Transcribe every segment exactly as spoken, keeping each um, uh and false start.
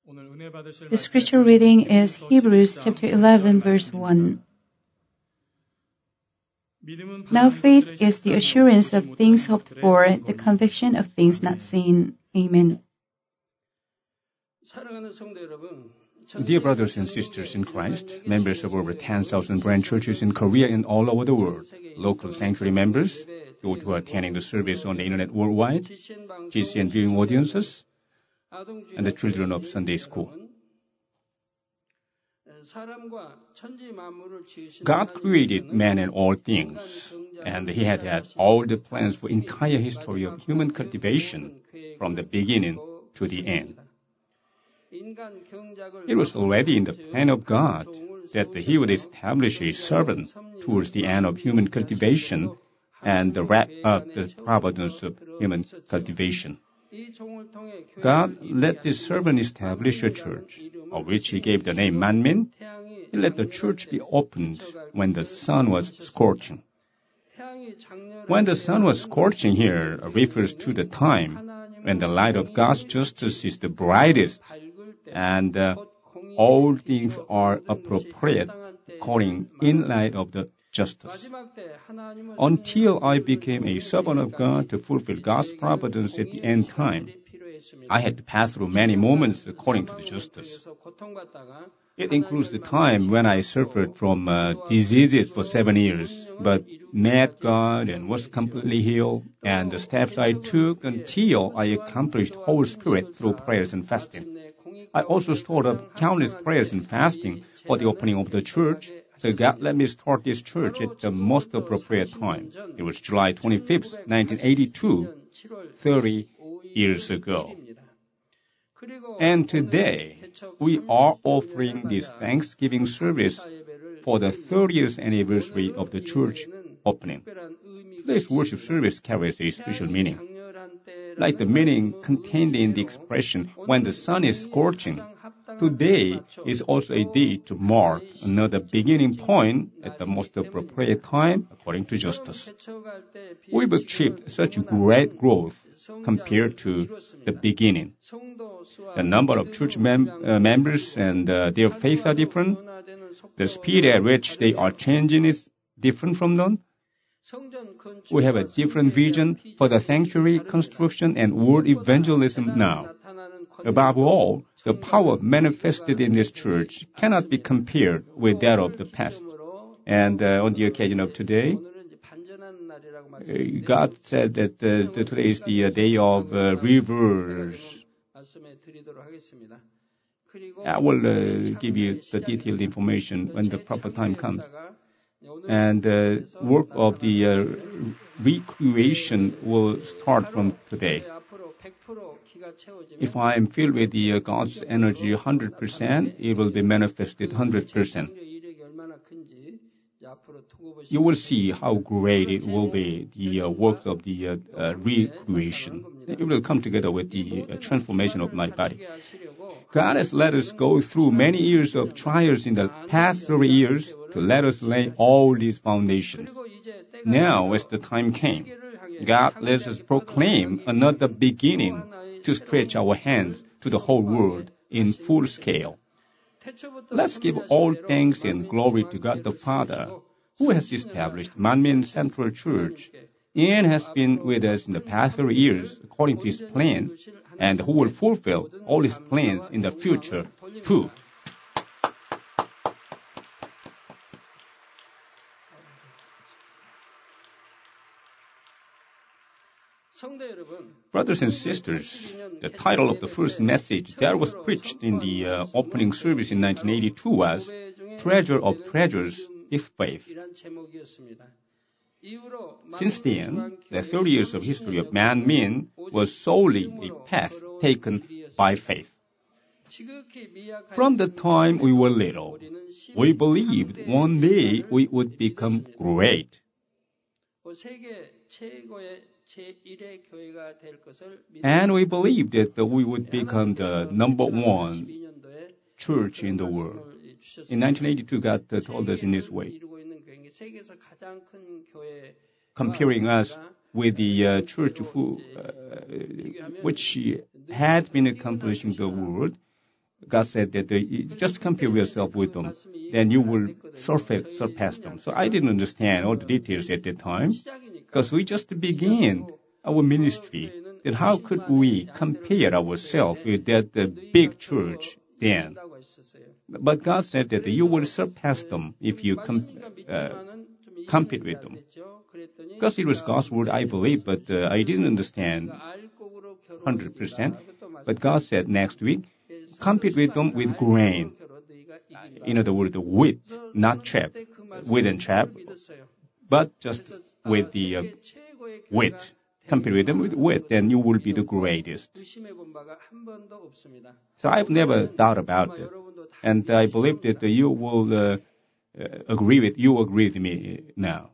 The scripture reading is Hebrews chapter eleven, verse one. Now faith is the assurance of things hoped for, the conviction of things not seen. Amen. Dear brothers and sisters in Christ, members of over ten thousand branch churches in Korea and all over the world, local sanctuary members, those who are attending the service on the internet worldwide, G C N viewing audiences, and the children of Sunday school. God created man and all things, and He had had all the plans for entire history of human cultivation from the beginning to the end. It was already in the plan of God that He would establish a servant towards the end of human cultivation and wrap up the providence of human cultivation. God let this servant establish a church, of which He gave the name Manmin. He let the church be opened when the sun was scorching. When the sun was scorching here refers to the time when the light of God's justice is the brightest and uh, all things are appropriate according in light of the justice. Until I became a servant of God to fulfill God's providence at the end time, I had to pass through many moments according to the justice. It includes the time when I suffered from uh, diseases for seven years, but met God and was completely healed, and the steps I took until I accomplished Holy Spirit through prayers and fasting. I also stored up countless prayers and fasting for the opening of the church, so God let me start this church at the most appropriate time. It was July twenty-fifth, nineteen eighty-two, thirty years ago. And today, we are offering this Thanksgiving service for the thirtieth anniversary of the church opening. Today's worship service carries a special meaning. Like the meaning contained in the expression, when the sun is scorching, today is also a day to mark another beginning point at the most appropriate time according to justice. We've achieved such great growth compared to the beginning. The number of church mem- uh, members and uh, their faith are different. The speed at which they are changing is different from none. We have a different vision for the sanctuary construction and world evangelism now. Above all, the power manifested in this church cannot be compared with that of the past. And uh, on the occasion of today, God said that uh, today is the uh, day of uh, rivers. I will uh, give you the detailed information when the proper time comes. And the uh, work of the uh, recreation will start from today. If I am filled with the uh, God's energy one hundred percent, it will be manifested one hundred percent. You will see how great it will be, the uh, works of the uh, uh, recreation. It will come together with the uh, transformation of my body. God has let us go through many years of trials in the past three years to let us lay all these foundations. Now, as the time came, God lets us proclaim another beginning to stretch our hands to the whole world in full scale. Let's give all thanks and glory to God the Father, who has established Manmin Central Church and has been with us in the past three years according to His plans, and who will fulfill all His plans in the future too. Brothers and sisters, the title of the first message that was preached in the uh, opening service in nineteen eighty-two was Treasure of Treasures is Faith. Since then, the thirty years of history of Manmin was solely a path taken by faith. From the time we were little, we believed one day we would become great. And we believed that we would become the number one church in the world. In nineteen eighty-two, God told us in this way, comparing us with the uh, church who, uh, which had been accomplishing the world. God said that uh, you just compare yourself with them, then you will surpass, surpass them. So I didn't understand all the details at that time, because we just began our ministry. Then how could we compare ourselves with that uh, big church then? But God said that you will surpass them if you com- uh, compete with them. Because it was God's word, I believe, but uh, I didn't understand one hundred percent. But God said next week, compete with them with grain. In other words, wheat, not chaff. Wheat and chaff, but just with the uh, wheat. Compete with them with wheat, then you will be the greatest. So I've never thought about it. And I believe that uh, you will uh, uh, agree with, you agree with me now.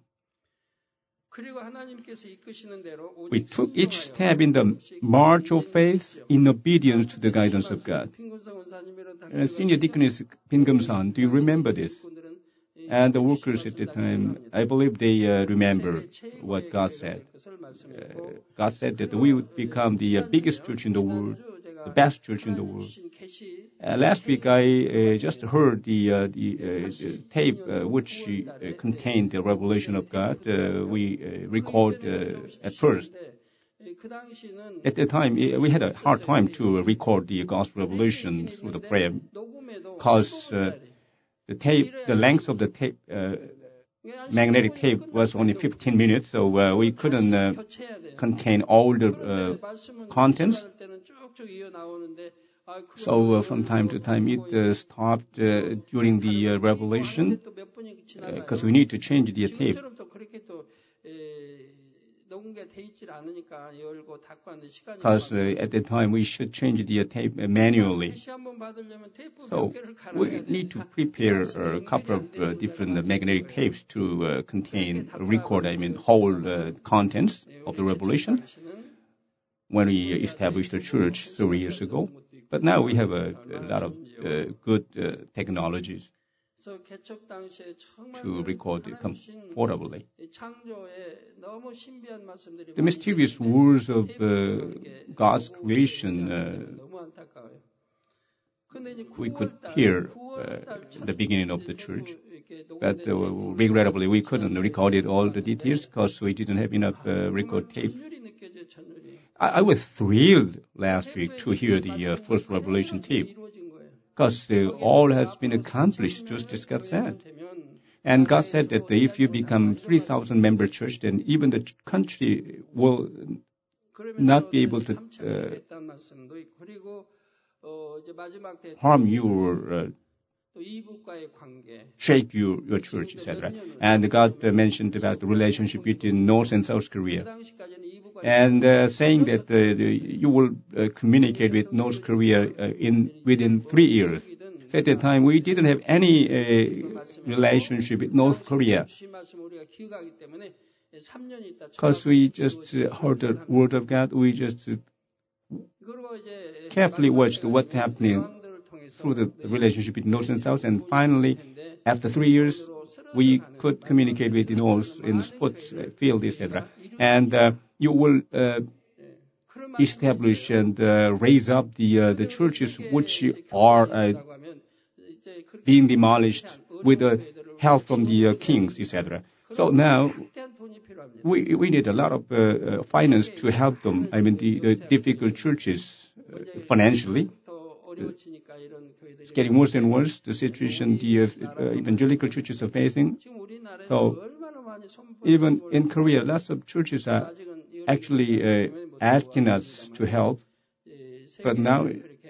We took each step in the march of faith in obedience to the guidance of God. Uh, Senior Deaconess Bingam-san, do you remember this? And the workers at the time, I believe they uh, remember what God said. Uh, God said that we would become the uh, biggest church in the world, the best church in the world. Uh, last week I uh, just heard the, uh, the, uh, the tape uh, which uh, contained the revelation of God. Uh, we uh, record uh, at first. At the time, we had a hard time to record the gospel revelation through the prayer, because uh, the tape, the length of the tape, uh, magnetic tape was only fifteen minutes, so uh, we couldn't uh, contain all the uh, contents. So uh, from time to time it uh, stopped uh, during the uh, revelation, because uh, we need to change the tape. Because uh, at the time we should change the tape manually. So we need to prepare a couple of uh, different uh, magnetic tapes to uh, contain, record, I mean, whole uh, contents of the revelation when we established the church three years ago. But now we have a, a lot of uh, good uh, technologies to record it comfortably. The mysterious words of uh, God's creation uh, we could hear uh, at the beginning of the church, but uh, regrettably we couldn't record it all the details because we didn't have enough uh, record tape. I, I was thrilled last week to hear the uh, first revelation tape, because uh, all has been accomplished, just as God said. And God said that if you become three thousand member church, then even the country will not be able to uh, harm you or uh, shake you, your church, et cetera. And God uh, mentioned about the relationship between North and South Korea. And uh, saying that uh, the, you will uh, communicate with North Korea uh, in within three years. So at that time, we didn't have any uh, relationship with North Korea, because we just uh, heard the word of God. We just uh, carefully watched what's happening through the relationship between North and South, and finally, after three years, we could communicate with the North in the sports field, et cetera. And uh, you will uh, establish and uh, raise up the uh, the churches which are uh, being demolished with the help from the uh, kings, et cetera. So now we we need a lot of uh, uh, finance to help them. I mean, the, the difficult churches uh, financially. It's getting worse and worse, the situation the uh, evangelical churches are facing. So even in Korea, lots of churches are actually uh, asking us to help. But now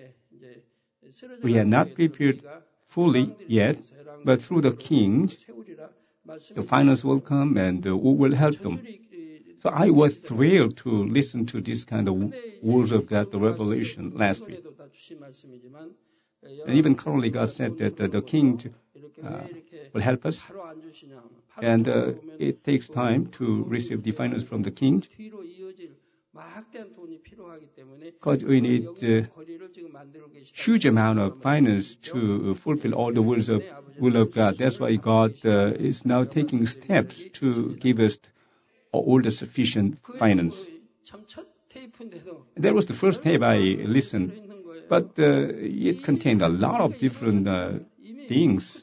we are not prepared fully yet, but through the kings, the finance will come and uh, we will help them. So I was thrilled to listen to this kind of words of God, the revelation last week. And even currently God said that uh, the king uh, will help us. And uh, it takes time to receive the finance from the king, because we need a huge amount of finance to fulfill all the wills of, will of God. That's why God uh, is now taking steps to give us all the sufficient finance. That was the first tape I listened, but uh, it contained a lot of different uh, things.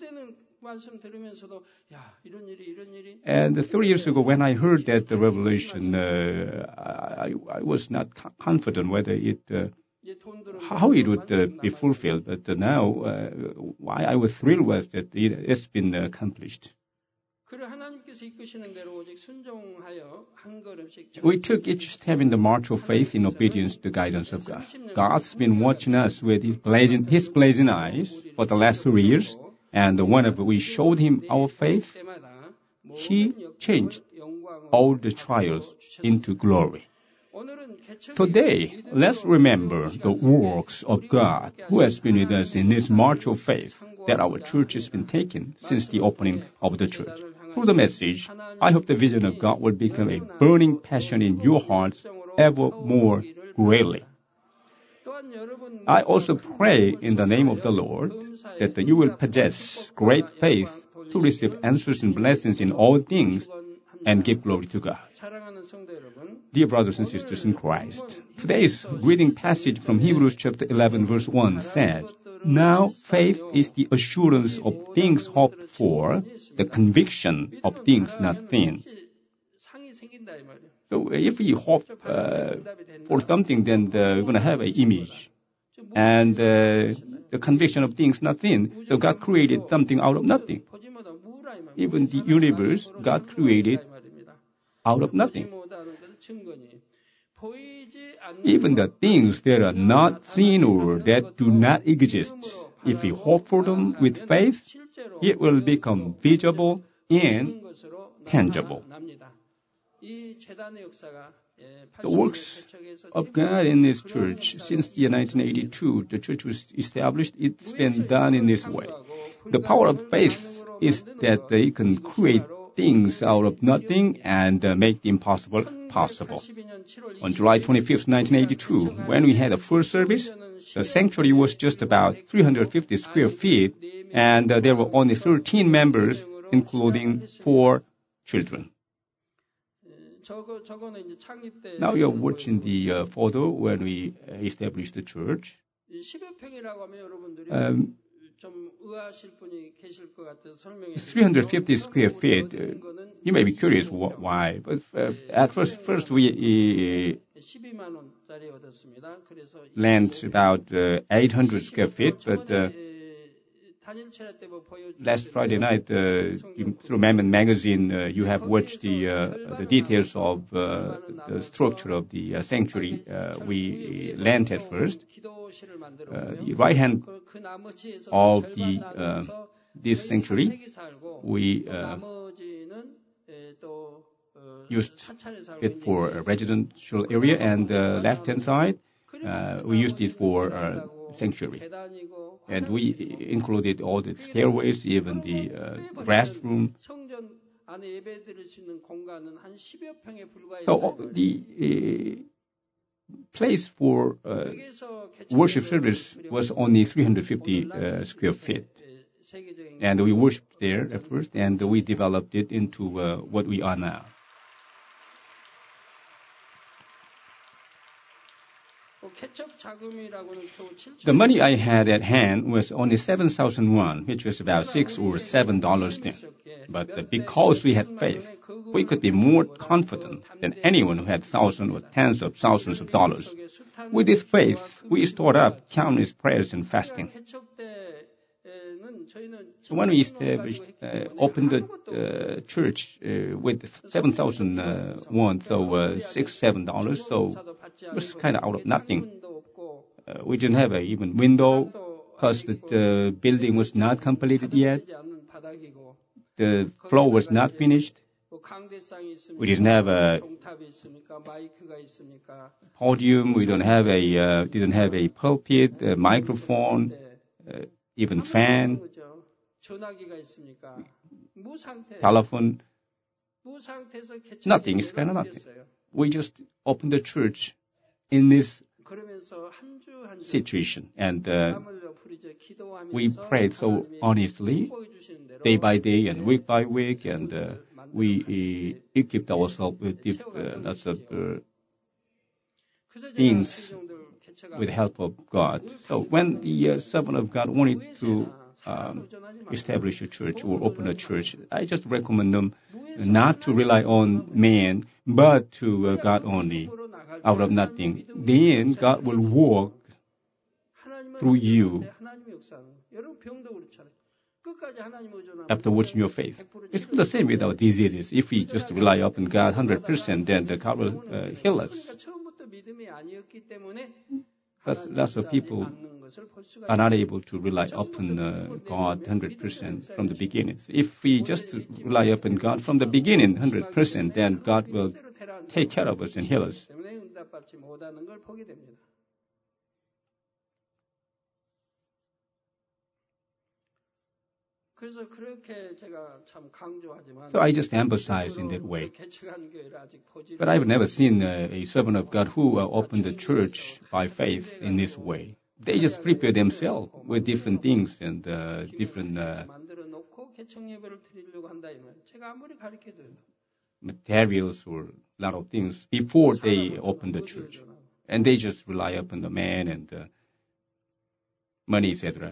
And thirty years ago, when I heard that the revelation, uh, I, I was not confident whether it, uh, how it would uh, be fulfilled. But uh, now, uh, why I was thrilled was that it, it's been accomplished. We took each step in the march of faith in obedience to the guidance of God. God's been watching us with His blazing, his blazing eyes for the last three years, and whenever we showed Him our faith, He changed all the trials into glory. Today, let's remember the works of God who has been with us in this march of faith that our church has been taking since the opening of the church. Through the message, I hope the vision of God will become a burning passion in your hearts ever more greatly. I also pray in the name of the Lord that you will possess great faith to receive answers and blessings in all things and give glory to God. Dear brothers and sisters in Christ, today's reading passage from Hebrews chapter eleven verse one says, "Now faith is the assurance of things hoped for, the conviction of things not seen." So if we hope uh, for something, then the, we're going to have an image. And uh, the conviction of things not seen. So God created something out of nothing. Even the universe, God created out of nothing. Even the things that are not seen or that do not exist, if we hope for them with faith, it will become visible and tangible. The works of God in this church, since the year nineteen eighty-two, the church was established, it's been done in this way. The power of faith is that they can create things out of nothing and uh, make the impossible possible. On July twenty-fifth, nineteen eighty-two, when we had a first service, the sanctuary was just about three hundred fifty square feet, and uh, there were only thirteen members, including four children. Now you're watching the uh, photo when we uh, established the church. Um, three hundred fifty square feet. Uh, you may be curious wh- why, but uh, at first, first we uh, lent about uh, eight hundred square feet, but uh, last Friday night, uh, through Mammon magazine, uh, you have watched the uh, the details of uh, the structure of the uh, sanctuary. Uh, we lent at first. Uh, the right hand of the uh, this sanctuary, we uh, used it for a residential area, and the left hand side, uh, we used it for uh, sanctuary. And we included all the stairways, even the uh, restroom. So uh, the uh, place for uh, worship service was only three hundred fifty uh, square feet. And we worshiped there at first, and we developed it into uh, what we are now. The money I had at hand was only seven thousand won, which was about six or seven dollars then. But because we had faith, we could be more confident than anyone who had thousands or tens of thousands of dollars. With this faith, we stored up countless prayers and fasting. So when we established, uh, opened the uh, church uh, with seven thousand uh, won, so uh, six, seven dollars, so it was kind of out of nothing. Uh, we didn't have a even window because the uh, building was not completed yet. The floor was not finished. We didn't have a podium. We don't have a uh, didn't have a pulpit, a microphone, uh, even fan, telephone. Nothing. It's kind of nothing. We just opened the church in this situation, and uh, we prayed so honestly, day by day and week by week, and uh, we uh, equipped ourselves with uh, lots of uh, things with the help of God. So when the uh, servant of God wanted to um, establish a church or open a church, I just recommend them not to rely on man, but to uh, God only, out of nothing. Then God will work through you after watching your faith. It's the same with our diseases. If we just rely upon God one hundred percent, then the God will uh, heal us. But lots of people are not able to rely upon uh, God one hundred percent from the beginning. If we just rely upon God from the beginning one hundred percent, then God will take care of us and heal us. So I just emphasize in that way. But I've never seen uh, a servant of God who uh, opened the church by faith in this way. They just prepare themselves with different things and uh, different uh, materials or a lot of things before they open the church. And they just rely upon the man and uh, money, et cetera.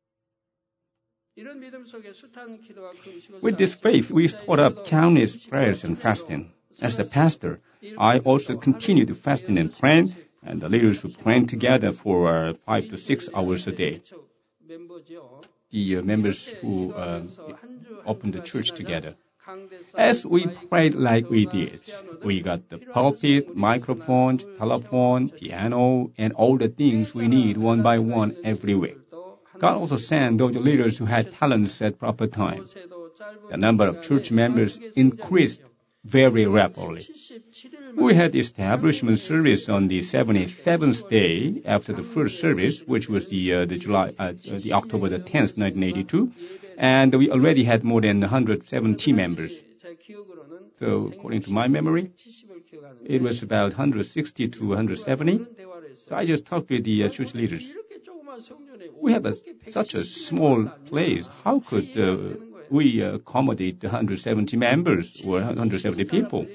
With this faith, we stored up countless prayers and fasting. As the pastor, I also continue to fasting and praying, and the leaders who pray together for uh, five to six hours a day. The uh, members who uh, opened the church together. As we prayed like we did, we got the pulpit, microphone, telephone, piano, and all the things we need one by one every week. God also sent those leaders who had talents at proper time. The number of church members increased very rapidly. We had the establishment service on the seventy-seventh day after the first service, which was the uh, the July uh, the October the tenth, nineteen eighty-two, and we already had more than one hundred seventy members. So, according to my memory, it was about one hundred sixty to one hundred seventy. So I just talked with the uh, church leaders. We have a, such a small place. How could uh, we accommodate one hundred seventy members or one hundred seventy people?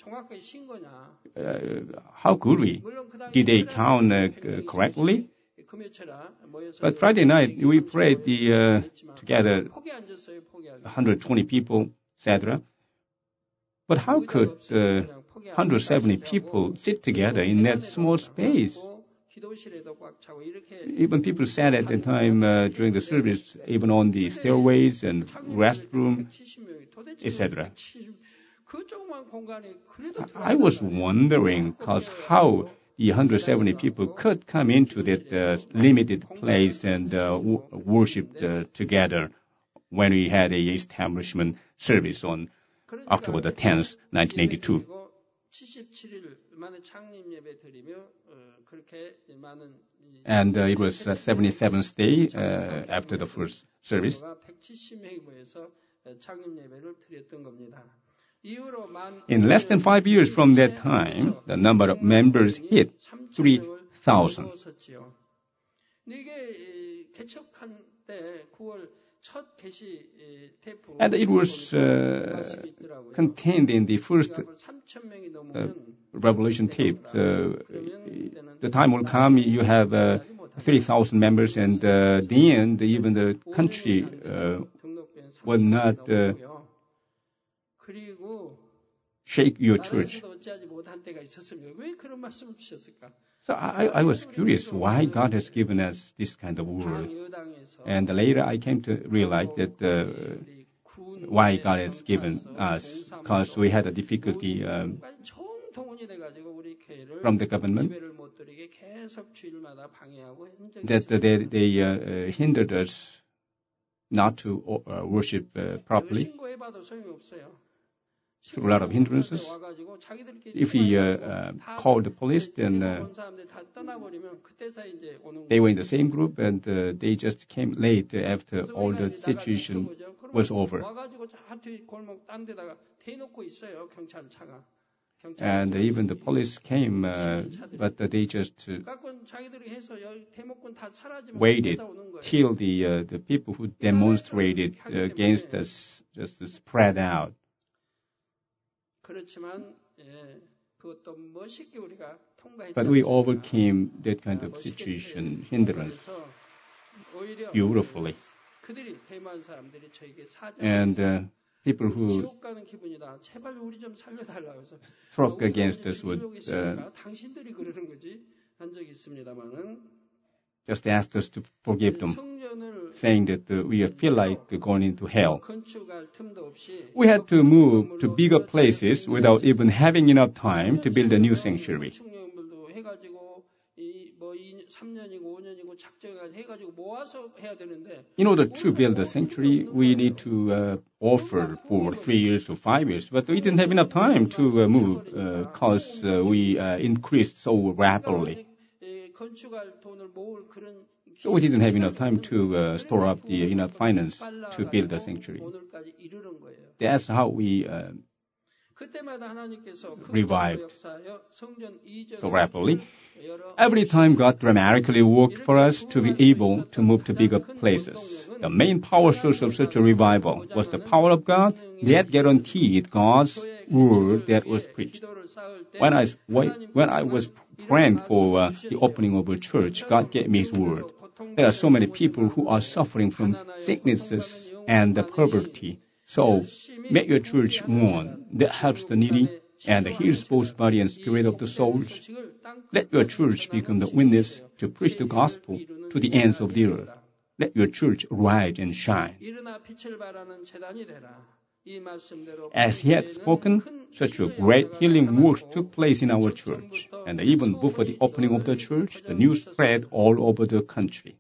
Uh, how could we? Did they count uh, correctly? But Friday night, we prayed the, uh, together one hundred twenty people, et cetera. But how could uh, one hundred seventy people sit together in that small space? Even people sat at the time uh, during the service, even on the stairways and restroom, et cetera. I was wondering cause how the one hundred seventy people could come into that uh, limited place and uh, w- worship uh, together when we had a establishment service on October the tenth, nineteen eighty-two. And uh, it was the seventy-seventh day uh, after the first service. In less than five years from that time, the number of members hit three thousand. And it was uh, contained in the first uh, Revelation tape. Uh, the time will come, you have uh, three thousand members, and uh, then the, even the country uh, will not uh, shake your church. So I, I was curious why God has given us this kind of word. And later I came to realize that uh, why God has given us, because we had a difficulty um, from the government that they, they uh, hindered us not to uh, worship uh, properly. Through a lot of hindrances. If we uh, uh, called the police, then uh, they were in the same group, and uh, they just came late after all the situation was over. And even the police came, uh, but they just uh, waited till the uh, the people who demonstrated uh, against us just spread out. But we overcame that kind of situation, hindrance, beautifully. And uh, people who struck against us would uh, just ask us to forgive them, saying that uh, we feel like going into hell. We had to move to bigger places without even having enough time to build a new sanctuary. In order to build a sanctuary, we need to uh, offer for three years or five years, but we didn't have enough time to uh, move because uh, uh, we uh, increased so rapidly. So we didn't have enough time to uh, store up the enough finance to build a sanctuary. That's how we uh, revived so rapidly. Every time God dramatically worked for us to be able to move to bigger places. The main power source of such a revival was the power of God that guaranteed God's word that was preached. When I, when I was praying for uh, the opening of a church, God gave me His word. There are so many people who are suffering from sicknesses and poverty. So make your church one that helps the needy and heals both body and spirit of the souls. Let your church become the witness to preach the gospel to the ends of the earth. Let your church rise and shine. As he had spoken, such a great healing work took place in our church. And even before the opening of the church, the news spread all over the country.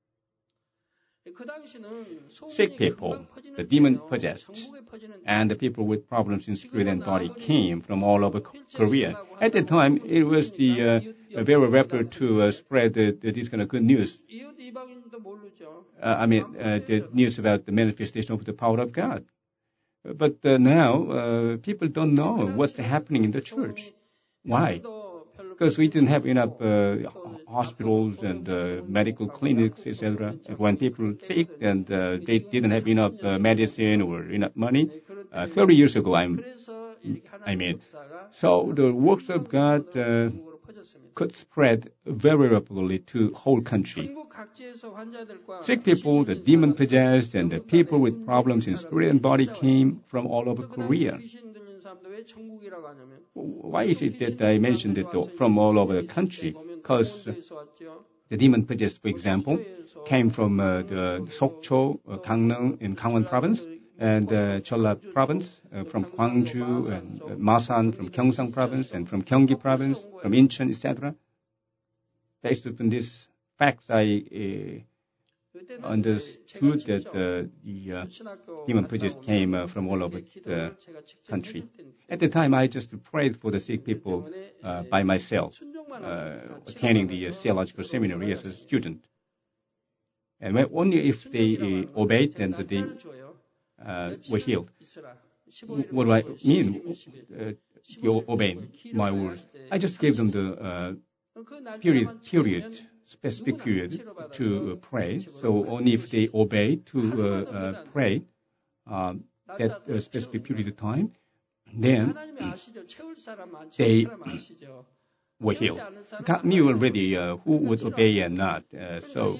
Sick people, the demon-possessed, and the people with problems in spirit and body came from all over Korea. At that time, it was the uh, very rapid to uh, spread the, the, this kind of good news. Uh, I mean, uh, the news about the manifestation of the power of God. But uh, now, uh, people don't know what's happening in the church. Why? Because we didn't have enough uh, hospitals and uh, medical clinics, et cetera. When people sick and uh, they didn't have enough uh, medicine or enough money, uh, thirty years ago, I'm, I mean, so the works of God uh, could spread very rapidly to whole country. Sick people, the demon-possessed, and the people with problems in spirit and body came from all over Korea. Why is it that I mentioned it from all over the country? Because uh, the demon-possessed, for example, came from uh, the Sokcho, uh, Gangneung in Gangwon province, and uh, Jeollab province, uh, from Gwangju, and uh, Masan from Gyeongsang province, and from Gyeonggi province, from Incheon, et cetera. Based upon these facts, I uh, understood that uh, the uh, demon-possessed came uh, from all over the country. At the time, I just prayed for the sick people uh, by myself, uh, attending the uh, theological seminary as a student. And when, only if they uh, obeyed, then they uh, were healed. What do I mean, uh, you obeying my words? I just gave them the uh, period, period, specific period to uh, pray. So only if they obey to uh, uh, pray uh, that uh, specific period of time, then they were healed. So God knew already uh, who would obey and not. Uh, so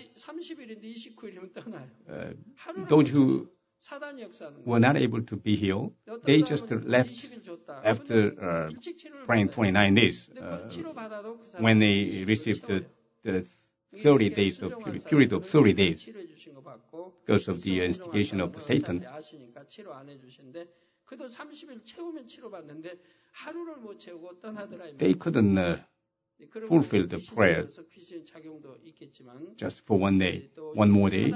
uh, those who were not able to be healed, they just left after uh, praying twenty-nine days. Uh, when they received the, the thirty days of period, period of thirty days because of the instigation of the Satan. They couldn't uh, fulfill the prayer just for one day, one more day,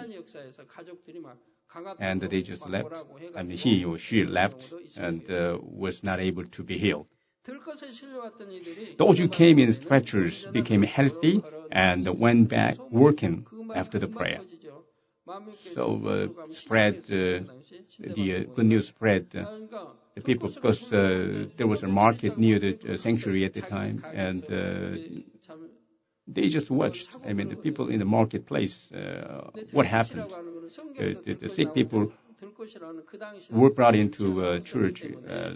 and they just left. I mean, he or she left and uh, was not able to be healed. Those who came in stretchers became healthy and went back working after the prayer. So uh, spread uh, the uh, good news spread uh, the people, because uh, there was a market near the uh, sanctuary at the time, and uh, they just watched. I mean, the people in the marketplace, uh, what happened? Uh, the, the sick people were brought into uh, church, uh,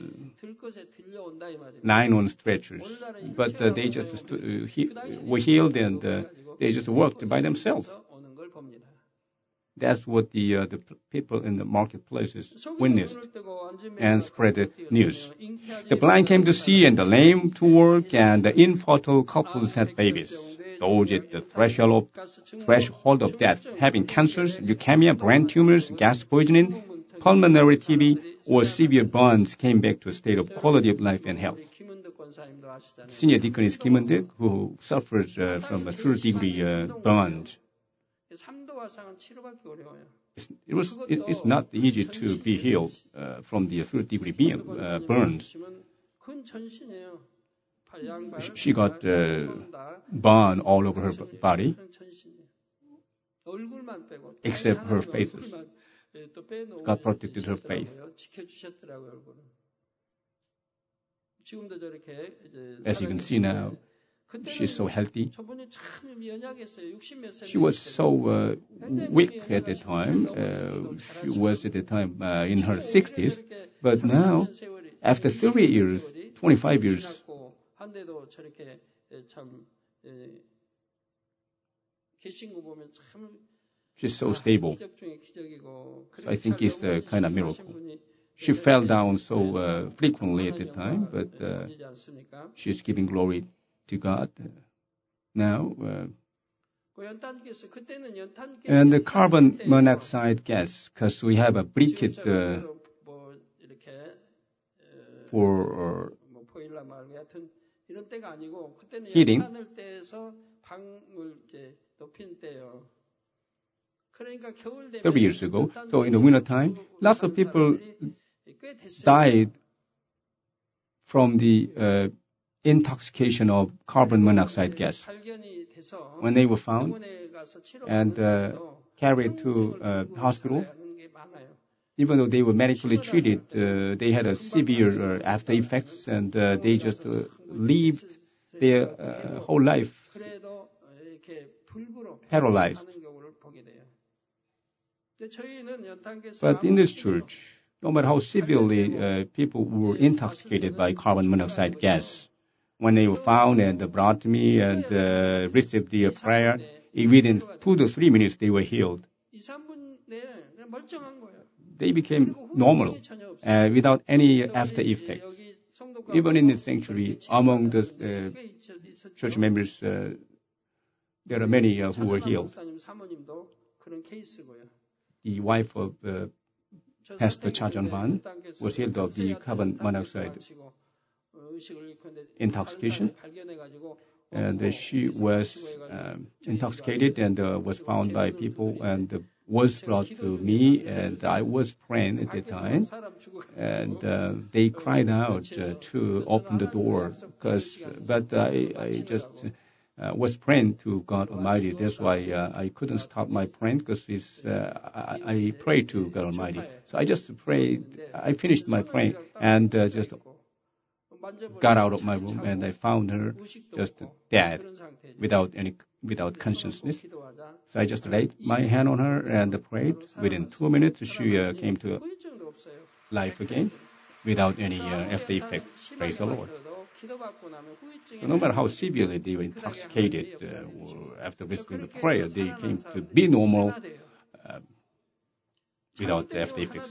nine on stretchers, but uh, they just stu- uh, he- were healed and uh, they just worked by themselves. That's what the uh, the people in the marketplaces witnessed and spread the news. The blind came to see and the lame to walk, and the infertile couples had babies. Those at the threshold of, threshold of death, having cancers, leukemia, brain tumors, gas poisoning, pulmonary T B, or severe burns came back to a state of quality of life and health. Senior deacon is Kim Eun-deok, who suffers uh, from a third-degree uh, burn. It's, it was, it, it's not easy to be healed uh, from the third-degree uh, burns. She got uh, burn all over her body, except her faces. God protected her face. As you can see now, she's so healthy. She was so uh, weak at the time. Uh, she was at the time uh, in her sixties. But now, after thirty years, twenty-five years, she's so stable. So I think it's a kind of miracle. She fell down so uh, frequently at the time, but uh, she's giving glory to God now. Uh, and the carbon monoxide gas, because we have a briquette uh, for uh, heating. thirty years ago, so in the wintertime, lots of people died from the uh, intoxication of carbon monoxide gas. When they were found and uh, carried to uh, hospital, even though they were medically treated, uh, they had a severe uh, after effects, and uh, they just uh, lived their uh, whole life paralyzed. But in this church, no matter how severely uh, people were intoxicated by carbon monoxide gas, when they were found and brought to me and uh, received the prayer, within two to three minutes they were healed. They became normal uh, without any after effects. Even in the sanctuary, among the uh, church members, uh, there are many uh, who were healed. The wife of uh, Pastor Cha Jun-hwan was healed of the carbon monoxide intoxication, and uh, she was um, intoxicated and uh, was found by people and uh, was brought to me, and I was praying at the time, and uh, they cried out uh, to open the door, because but I, I just uh, was praying to God Almighty. That's why uh, I couldn't stop my praying, because uh, I, I prayed to God Almighty. So I just prayed. I finished my praying and uh, just got out of my room, and I found her just dead, without any without consciousness. So I just laid my hand on her and prayed. Within two minutes, she uh, came to life again, without any uh, after effect. Praise the Lord. So no matter how severely they were intoxicated uh, or after receiving the prayer, they came to be normal uh, without the after effects.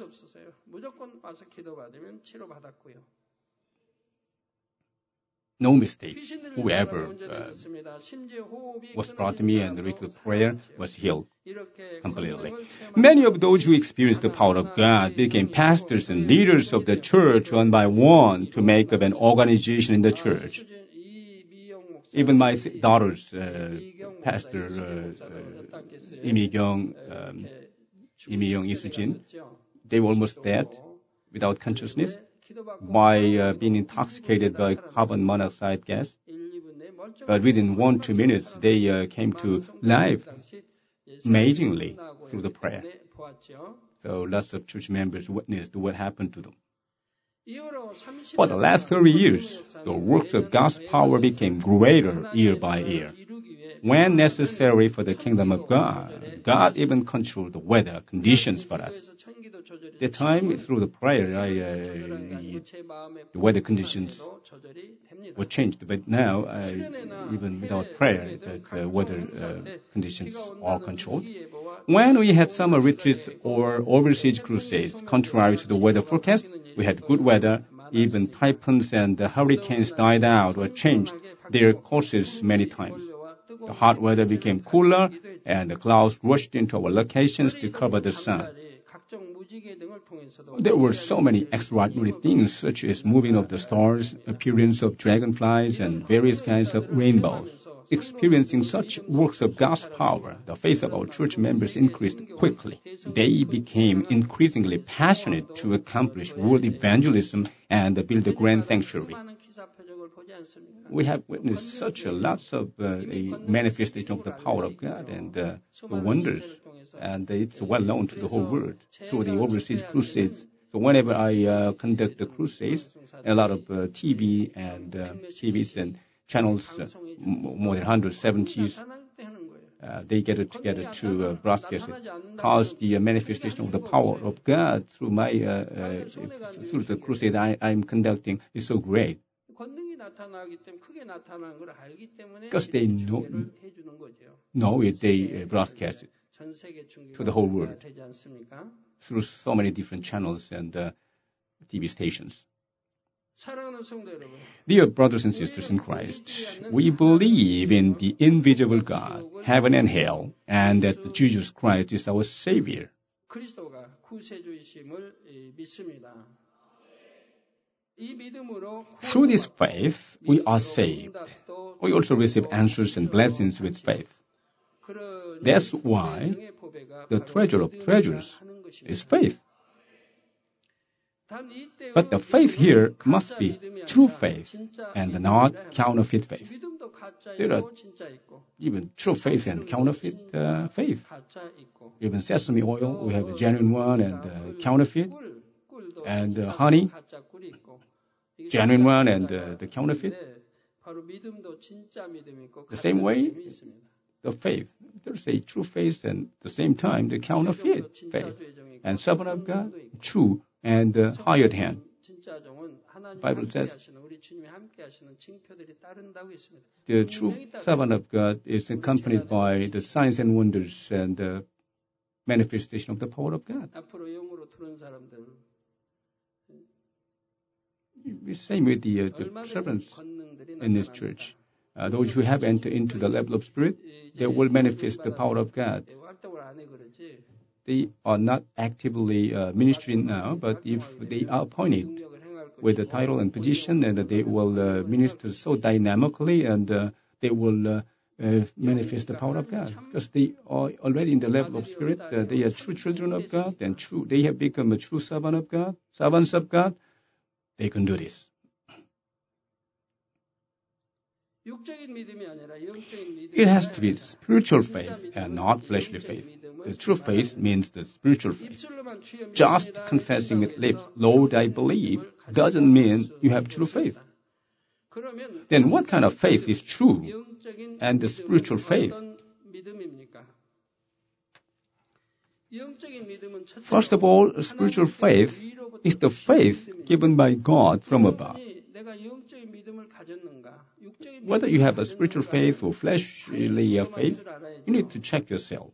No mistake. Whoever uh, was brought to me and received prayer was healed completely. Many of those who experienced the power of God became pastors and leaders of the church one by one to make up an organization in the church. Even my daughters, uh, Pastor uh, uh, Im Hee-kyung, um, Im Hee-young, Lee Soo-jin, they were almost dead without consciousness by uh, being intoxicated by carbon monoxide gas. But within one, two minutes, they uh, came to life amazingly through the prayer. So lots of church members witnessed what happened to them. For the last thirty years, the works of God's power became greater year by year. When necessary for the kingdom of God, God even controlled the weather conditions for us. At the time, through the prayer, I, uh, the weather conditions were changed. But now, uh, even without prayer, the weather uh, conditions are controlled. When we had summer retreats or overseas crusades, contrary to the weather forecast, we had good weather. Even typhoons and the hurricanes died out or changed their courses many times. The hot weather became cooler, and the clouds rushed into our locations to cover the sun. There were so many extraordinary things, such as moving of the stars, appearance of dragonflies, and various kinds of rainbows. Experiencing such works of God's power, the faith of our church members increased quickly. They became increasingly passionate to accomplish world evangelism and build a grand sanctuary. We have witnessed such a lots of uh, a manifestation of the power of God and uh, the wonders, and it's well known to the whole world through the overseas crusades. So whenever I uh, conduct the crusades, a lot of uh, T V and uh, T Vs and channels, uh, more than one hundred seventy, uh, they get together to uh, broadcast it. Cause the uh, manifestation of the power of God through my uh, uh, through the crusade I, I'm conducting is so great. Because they know, know it, they uh, broadcast it to the whole world through so many different channels and uh, T V stations. Dear brothers and sisters in Christ, we believe in the invisible God, heaven and hell, and that Jesus Christ is our Savior. Through this faith, we are saved. We also receive answers and blessings with faith. That's why the treasure of treasures is faith. But the faith here must be true faith and not counterfeit faith. There are even true faith and counterfeit uh, faith. Even sesame oil, we have a genuine one and uh, counterfeit. And uh, honey, genuine one and uh, the counterfeit. The same way, the faith. There's a true faith and at the same time the counterfeit faith. And servant of God, true and uh, hired hand. The Bible says the true servant of God is accompanied by the signs and wonders and the manifestation of the power of God. The same with the, uh, the servants in this church. Uh, those who have entered into the level of spirit, they will manifest the power of God. They are not actively uh, ministering now, but if they are appointed with the title and position, and they will uh, minister so dynamically, and uh, they will uh, uh, manifest the power of God, because they are already in the level of spirit. Uh, they are true children of God, and true. They have become a true servant of God, servants of God. They can do this. It has to be spiritual faith and not fleshly faith. The true faith means the spiritual faith. Just confessing with lips, Lord, I believe, doesn't mean you have true faith. Then what kind of faith is true and the spiritual faith? First of all, spiritual faith is the faith given by God from above. Whether you have a spiritual faith or fleshly faith, you need to check yourself.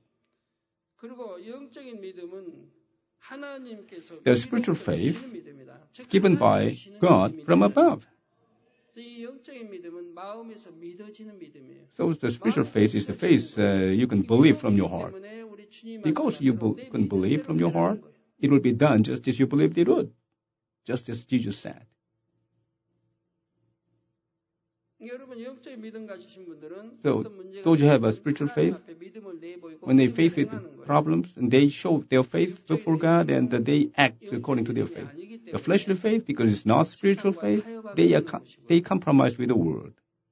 The spiritual faith given by God from above. So the spiritual faith is the faith uh, you can believe from your heart. Because you be- can believe from your heart, it will be done just as you believed it would, just as Jesus said. So those who have a spiritual faith, when they face with problems, and they show their faith before God, and they act according to their faith. The fleshly faith, because it's not spiritual faith, they are, they compromise with the world.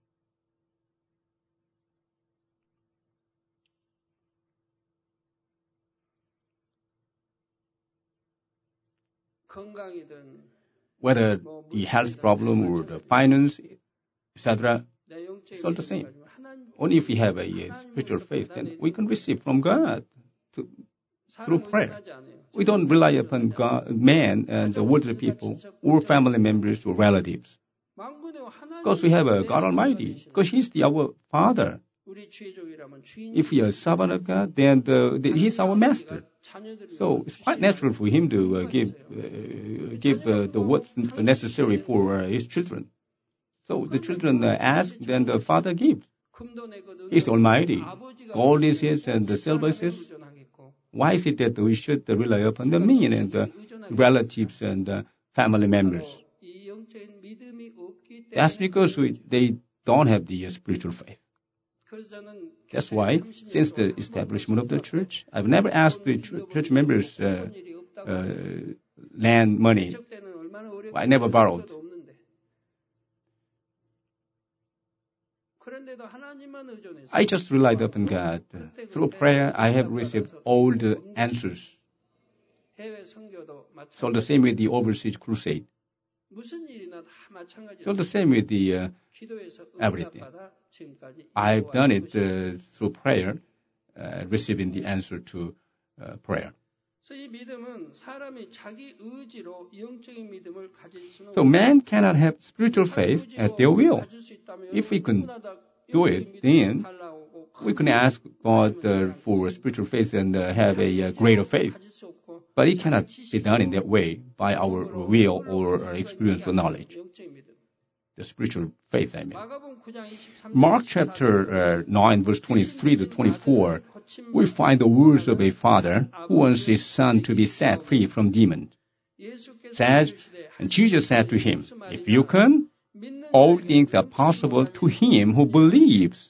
Whether the health problem or the finance, et cetera, it's all the same. Only if we have a, a spiritual faith, then we can receive from God to, through prayer. We don't rely upon God, man and the worldly people or family members or relatives. Because we have a God Almighty, because He's the, our Father. If we are a servant of God, then the, the, He's our Master. So it's quite natural for Him to uh, give uh, give uh, the what's necessary for uh, His children. So the children uh, ask, then the Father gives. He's Almighty. Gold is His and the silver is His. Why is it that we should uh, rely upon the men and the relatives and uh, family members? That's because we, they don't have the uh, spiritual faith. That's why, since the establishment of the church, I've never asked the ch- church members uh, uh, lend money. I never borrowed. I just relied upon God. Through prayer, I have received all the answers. So the same with the overseas crusade. So the same with the uh, everything. I've done it uh, through prayer, uh, receiving the answer to uh, prayer. So man cannot have spiritual faith at their will. If we can do it, then we can ask God uh, for spiritual faith and uh, have a uh, greater faith. But it cannot be done in that way by our will or our experience or knowledge. The spiritual faith, I mean. Mark chapter uh, nine, verse twenty-three to twenty-four, we find the words of a father who wants his son to be set free from demons. Says, and Jesus said to him, if you can, all things are possible to him who believes.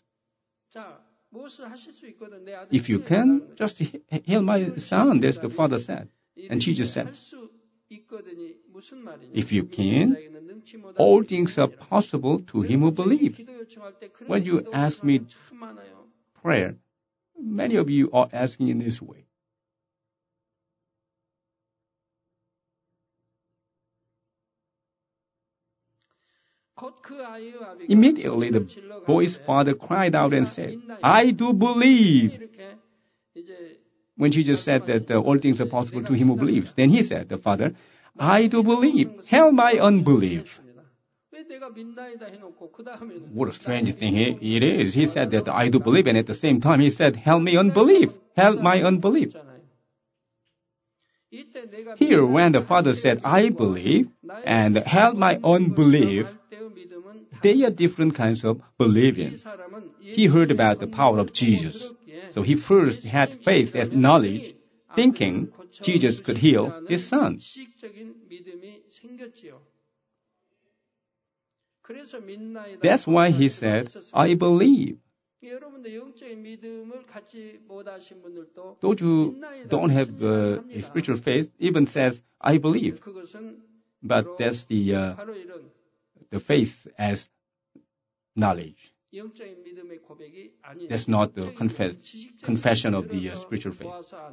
If you can, just heal my son, that's the father said. And Jesus said, if you can, all things are possible to him who believes. When you ask me prayer, many of you are asking in this way. Immediately the boy's father cried out and said, I do believe. When Jesus said that uh, all things are possible to him who believes, then he said, the father, I do believe. Help my unbelief. What a strange thing it is. He said that I do believe, and at the same time he said, help me unbelief. Help my unbelief. Here, when the father said, I believe, and help my unbelief, they are different kinds of believing. He heard about the power of Jesus. So he first had faith as knowledge, thinking Jesus could heal his son. That's why he said, I believe. Those who don't have uh, a spiritual faith even says, I believe. But that's the uh, the faith as knowledge. That's not the confess, confession of the uh, spiritual faith.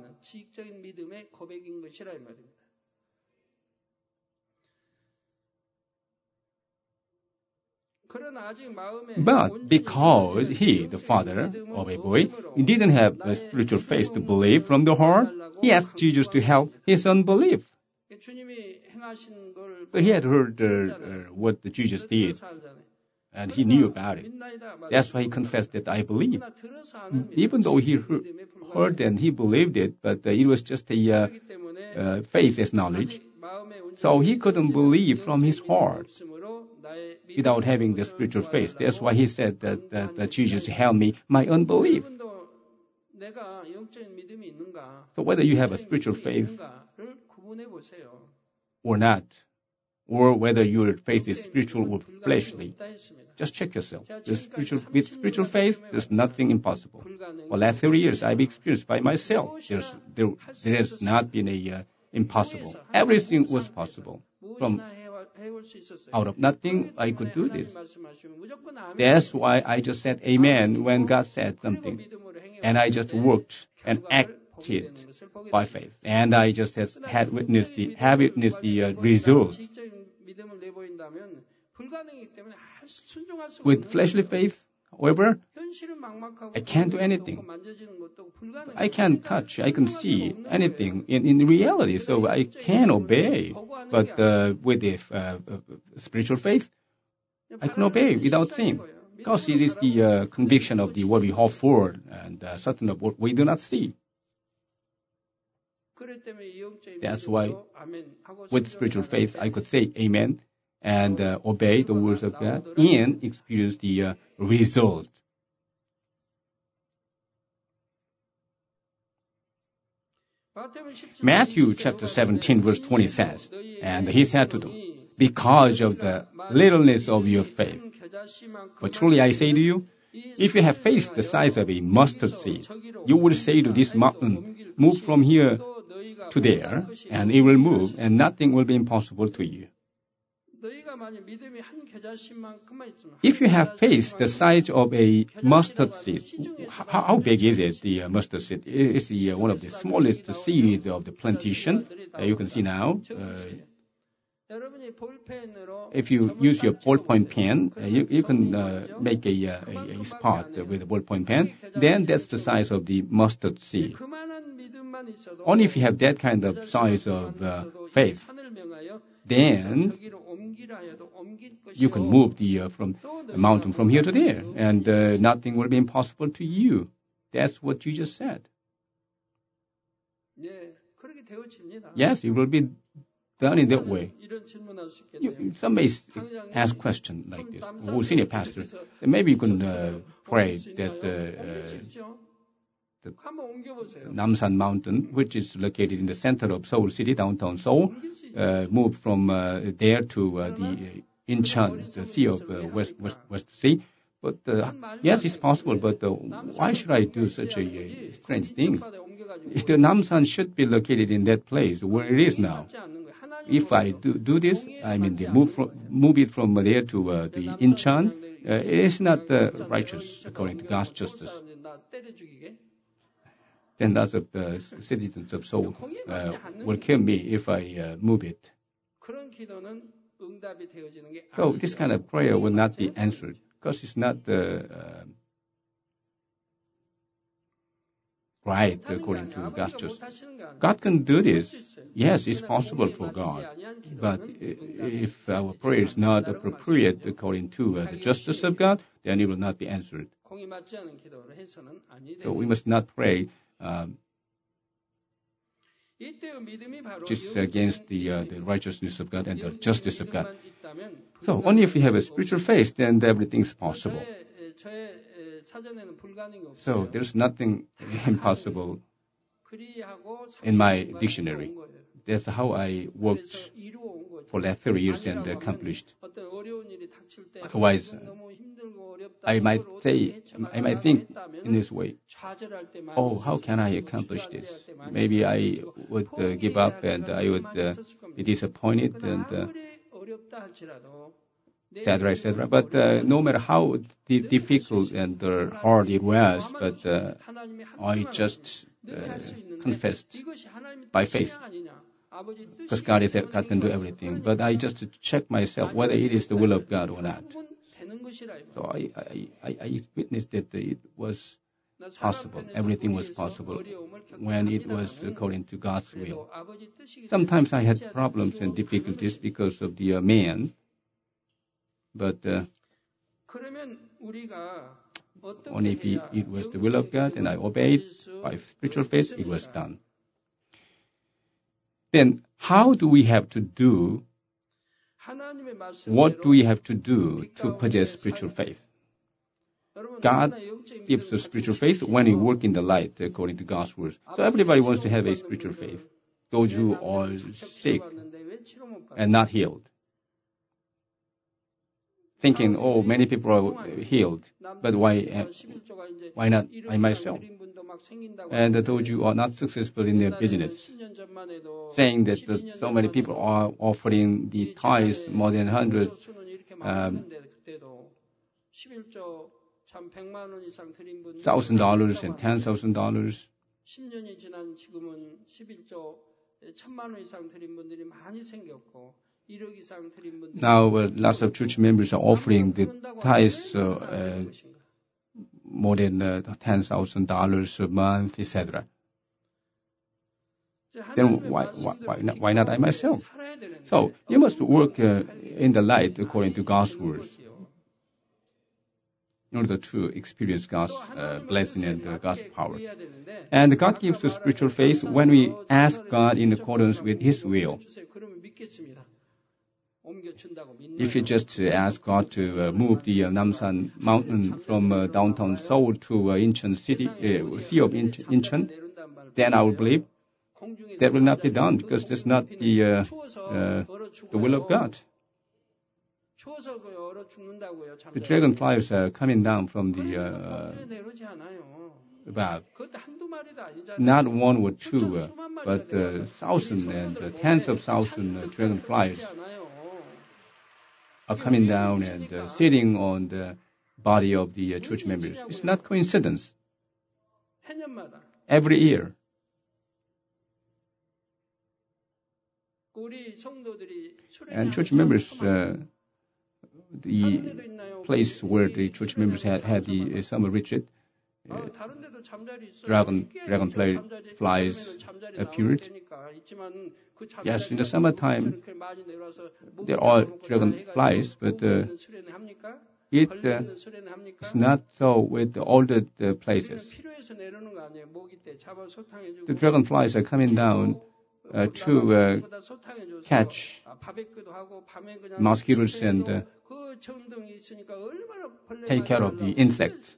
But because he, the father of a boy, didn't have a spiritual faith to believe from the heart, he asked Jesus to help his unbelief. So he had heard uh, uh, what the Jesus did, and he knew about it. That's why he confessed that I believe. Even though he heard and he believed it, but uh, it was just a uh, uh, faith as knowledge. So he couldn't believe from his heart without having the spiritual faith. That's why he said that, that, that Jesus help me my unbelief. So whether you have a spiritual faith or not, or whether your faith is spiritual or fleshly, just check yourself. Spiritual, with spiritual faith, there's nothing impossible. For the last thirty years, I've experienced by myself. There's, there, there has not been a uh, impossible. Everything was possible. From out of nothing, I could do this. That's why I just said amen when God said something. And I just worked and acted by faith. And I just has, had witnessed the, have witnessed the uh, result. With fleshly faith, However, I can't do anything. I can't touch, I can see anything in, in reality, so I can obey. But uh, with the uh, spiritual faith, I can obey without seeing. Because it is the uh, conviction of the what we hope for and uh, certain of what we do not see. That's why with spiritual faith, I could say amen and uh, obey the words of God and experience the uh, result. Matthew chapter seventeen verse twenty says, and he said to them, because of the littleness of your faith. But truly I say to you, if you have faith the size of a mustard seed, you will say to this mountain, move from here to there, and it will move, and nothing will be impossible to you. If you have faith the size of a mustard seed, how, how big is it, the uh, mustard seed? It's the, uh, one of the smallest seeds of the plantation. Uh, you can see now. Uh, if you use your ballpoint pen, uh, you, you can uh, make a, uh, a, a spot with a ballpoint pen. Then that's the size of the mustard seed. Only if you have that kind of size of uh, faith, then you can move the uh, from the mountain from here to there, and uh, nothing will be impossible to you. That's what you just said. Yes, it will be done in that way. You, some may ask questions like this. Oh, senior pastor, maybe you can uh, pray that uh, uh, the Namsan Mountain, which is located in the center of Seoul City, downtown Seoul, uh, moved from uh, there to uh, the uh, Incheon, the Sea of uh, West, West West Sea. But uh, yes, it's possible. But uh, why should I do such a uh, strange thing? If the Namsan should be located in that place where it is now. If I do, do this, I mean, they move from, move it from there to uh, the Incheon. Uh, it is not uh, righteous according to God's justice. Then lots of uh, citizens of Seoul uh, will kill me if I uh, move it. So this kind of prayer will not be answered because it's not uh, uh, right according to God's justice. God can do this. Yes, it's possible for God. But if our prayer is not appropriate according to uh, the justice of God, then it will not be answered. So we must not pray Um, just against the, uh, the righteousness of God and the justice of God. So only if you have a spiritual faith, then everything's possible. So there's nothing impossible in my dictionary. That's how I worked for the last thirty years and accomplished. Otherwise, I might say, I might think in this way, oh, how can I accomplish this? Maybe I would uh, give up and I would uh, be disappointed and uh, et cetera, et cetera. But uh, no matter how d- difficult and uh, hard it was, but uh, I just uh, confessed by faith. Because God is God can do everything. But I just check myself whether it is the will of God or not. So I, I, I, I witnessed that it was possible. Everything was possible when it was according to God's will. Sometimes I had problems and difficulties because of the uh, man. But uh, only if it, it was the will of God and I obeyed by spiritual faith, it was done. Then how do we have to do, what do we have to do to possess spiritual faith? God gives us spiritual faith when we work in the light according to God's words. So everybody wants to have a spiritual faith. Those who are sick and not healed. Thinking, oh, many people are healed, but why, uh, why not I myself? And those who are not successful in their business, saying that the, so many people are offering the tithes more than one hundred um, thousand dollars and ten thousand dollars. Now, uh, lots of church members are offering the tithes uh, uh, more than uh, ten thousand dollars a month, et cetera. Then why, why, why, not, why not I myself? So you must work uh, in the light according to God's words in order to experience God's uh, blessing and uh, God's power. And God gives us spiritual faith when we ask God in accordance with His will. If you just uh, ask God to uh, move the uh, Namsan mountain from uh, downtown Seoul to uh, Incheon city, uh, Sea of Incheon, Incheon, then I will believe that will not be done because that's not the uh, uh, the will of God. The dragonflies are coming down from the uh, about not one or two, uh, but uh, thousands and uh, tens of thousands uh, dragonflies are coming down and uh, sitting on the body of the uh, church members. It's not coincidence. Every year. And church members, uh, the place where the church members had, had the uh, summer retreat, uh, dragon, dragonfly flies appeared. Yes, in the summertime, there are dragonflies, but uh, it uh, is not so with all the, the places. The dragonflies are coming down uh, to uh, catch mosquitoes and uh, take care of the insects.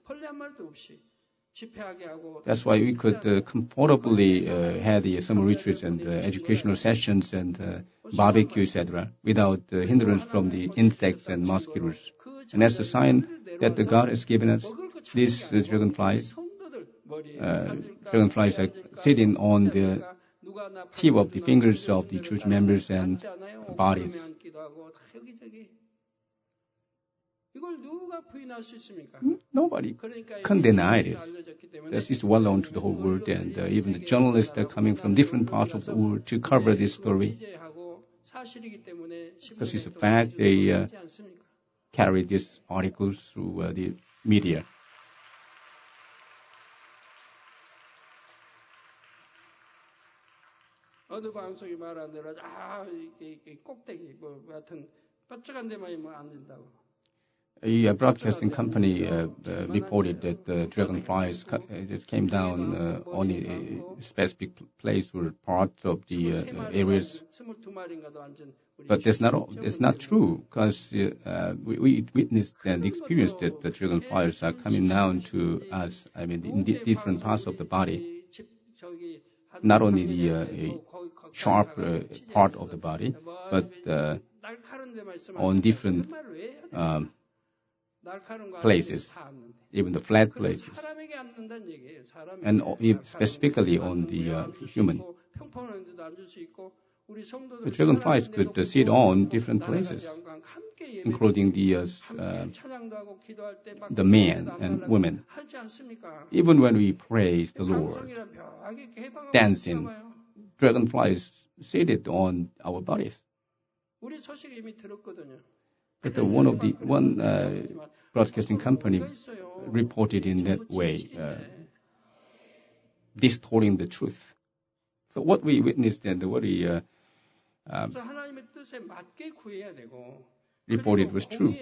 That's why we could uh, comfortably uh, have the summer retreats and uh, educational sessions and uh, barbecue, et cetera, without uh, hindrance from the insects and mosquitoes. And that's a sign that the God has given us. These uh, dragonflies, uh, dragonflies are sitting on the tip of the fingers of the church members and bodies. Nobody can deny it. This is well known to the whole world, and uh, even the journalists are coming from different parts of the world to cover this story. Because it's a fact, they uh, carry these articles through uh, the media. 어느 방송이 말한 대로 아 이게 꼭대기 뭐 같은 뾰족한 데만 뭐 안 된다고. A broadcasting company uh, uh, reported that the dragonflies ca- uh, just came down uh, on a specific place or parts of the uh, areas. But that's not that's not true because uh, we, we witnessed and experienced that the dragonflies are coming down to us. I mean, in di- different parts of the body, not only the uh, sharp uh, part of the body, but uh, on different um, places, even the flat places, and specifically on the uh, human. The dragonflies could uh, sit on different places, including the uh, uh, the men and women. Even when we praise the Lord, dancing, dragonflies seated on our bodies. But the one of the one uh, broadcasting company reported in that way, uh, distorting the truth. So what we witnessed and what we uh, um, reported was true.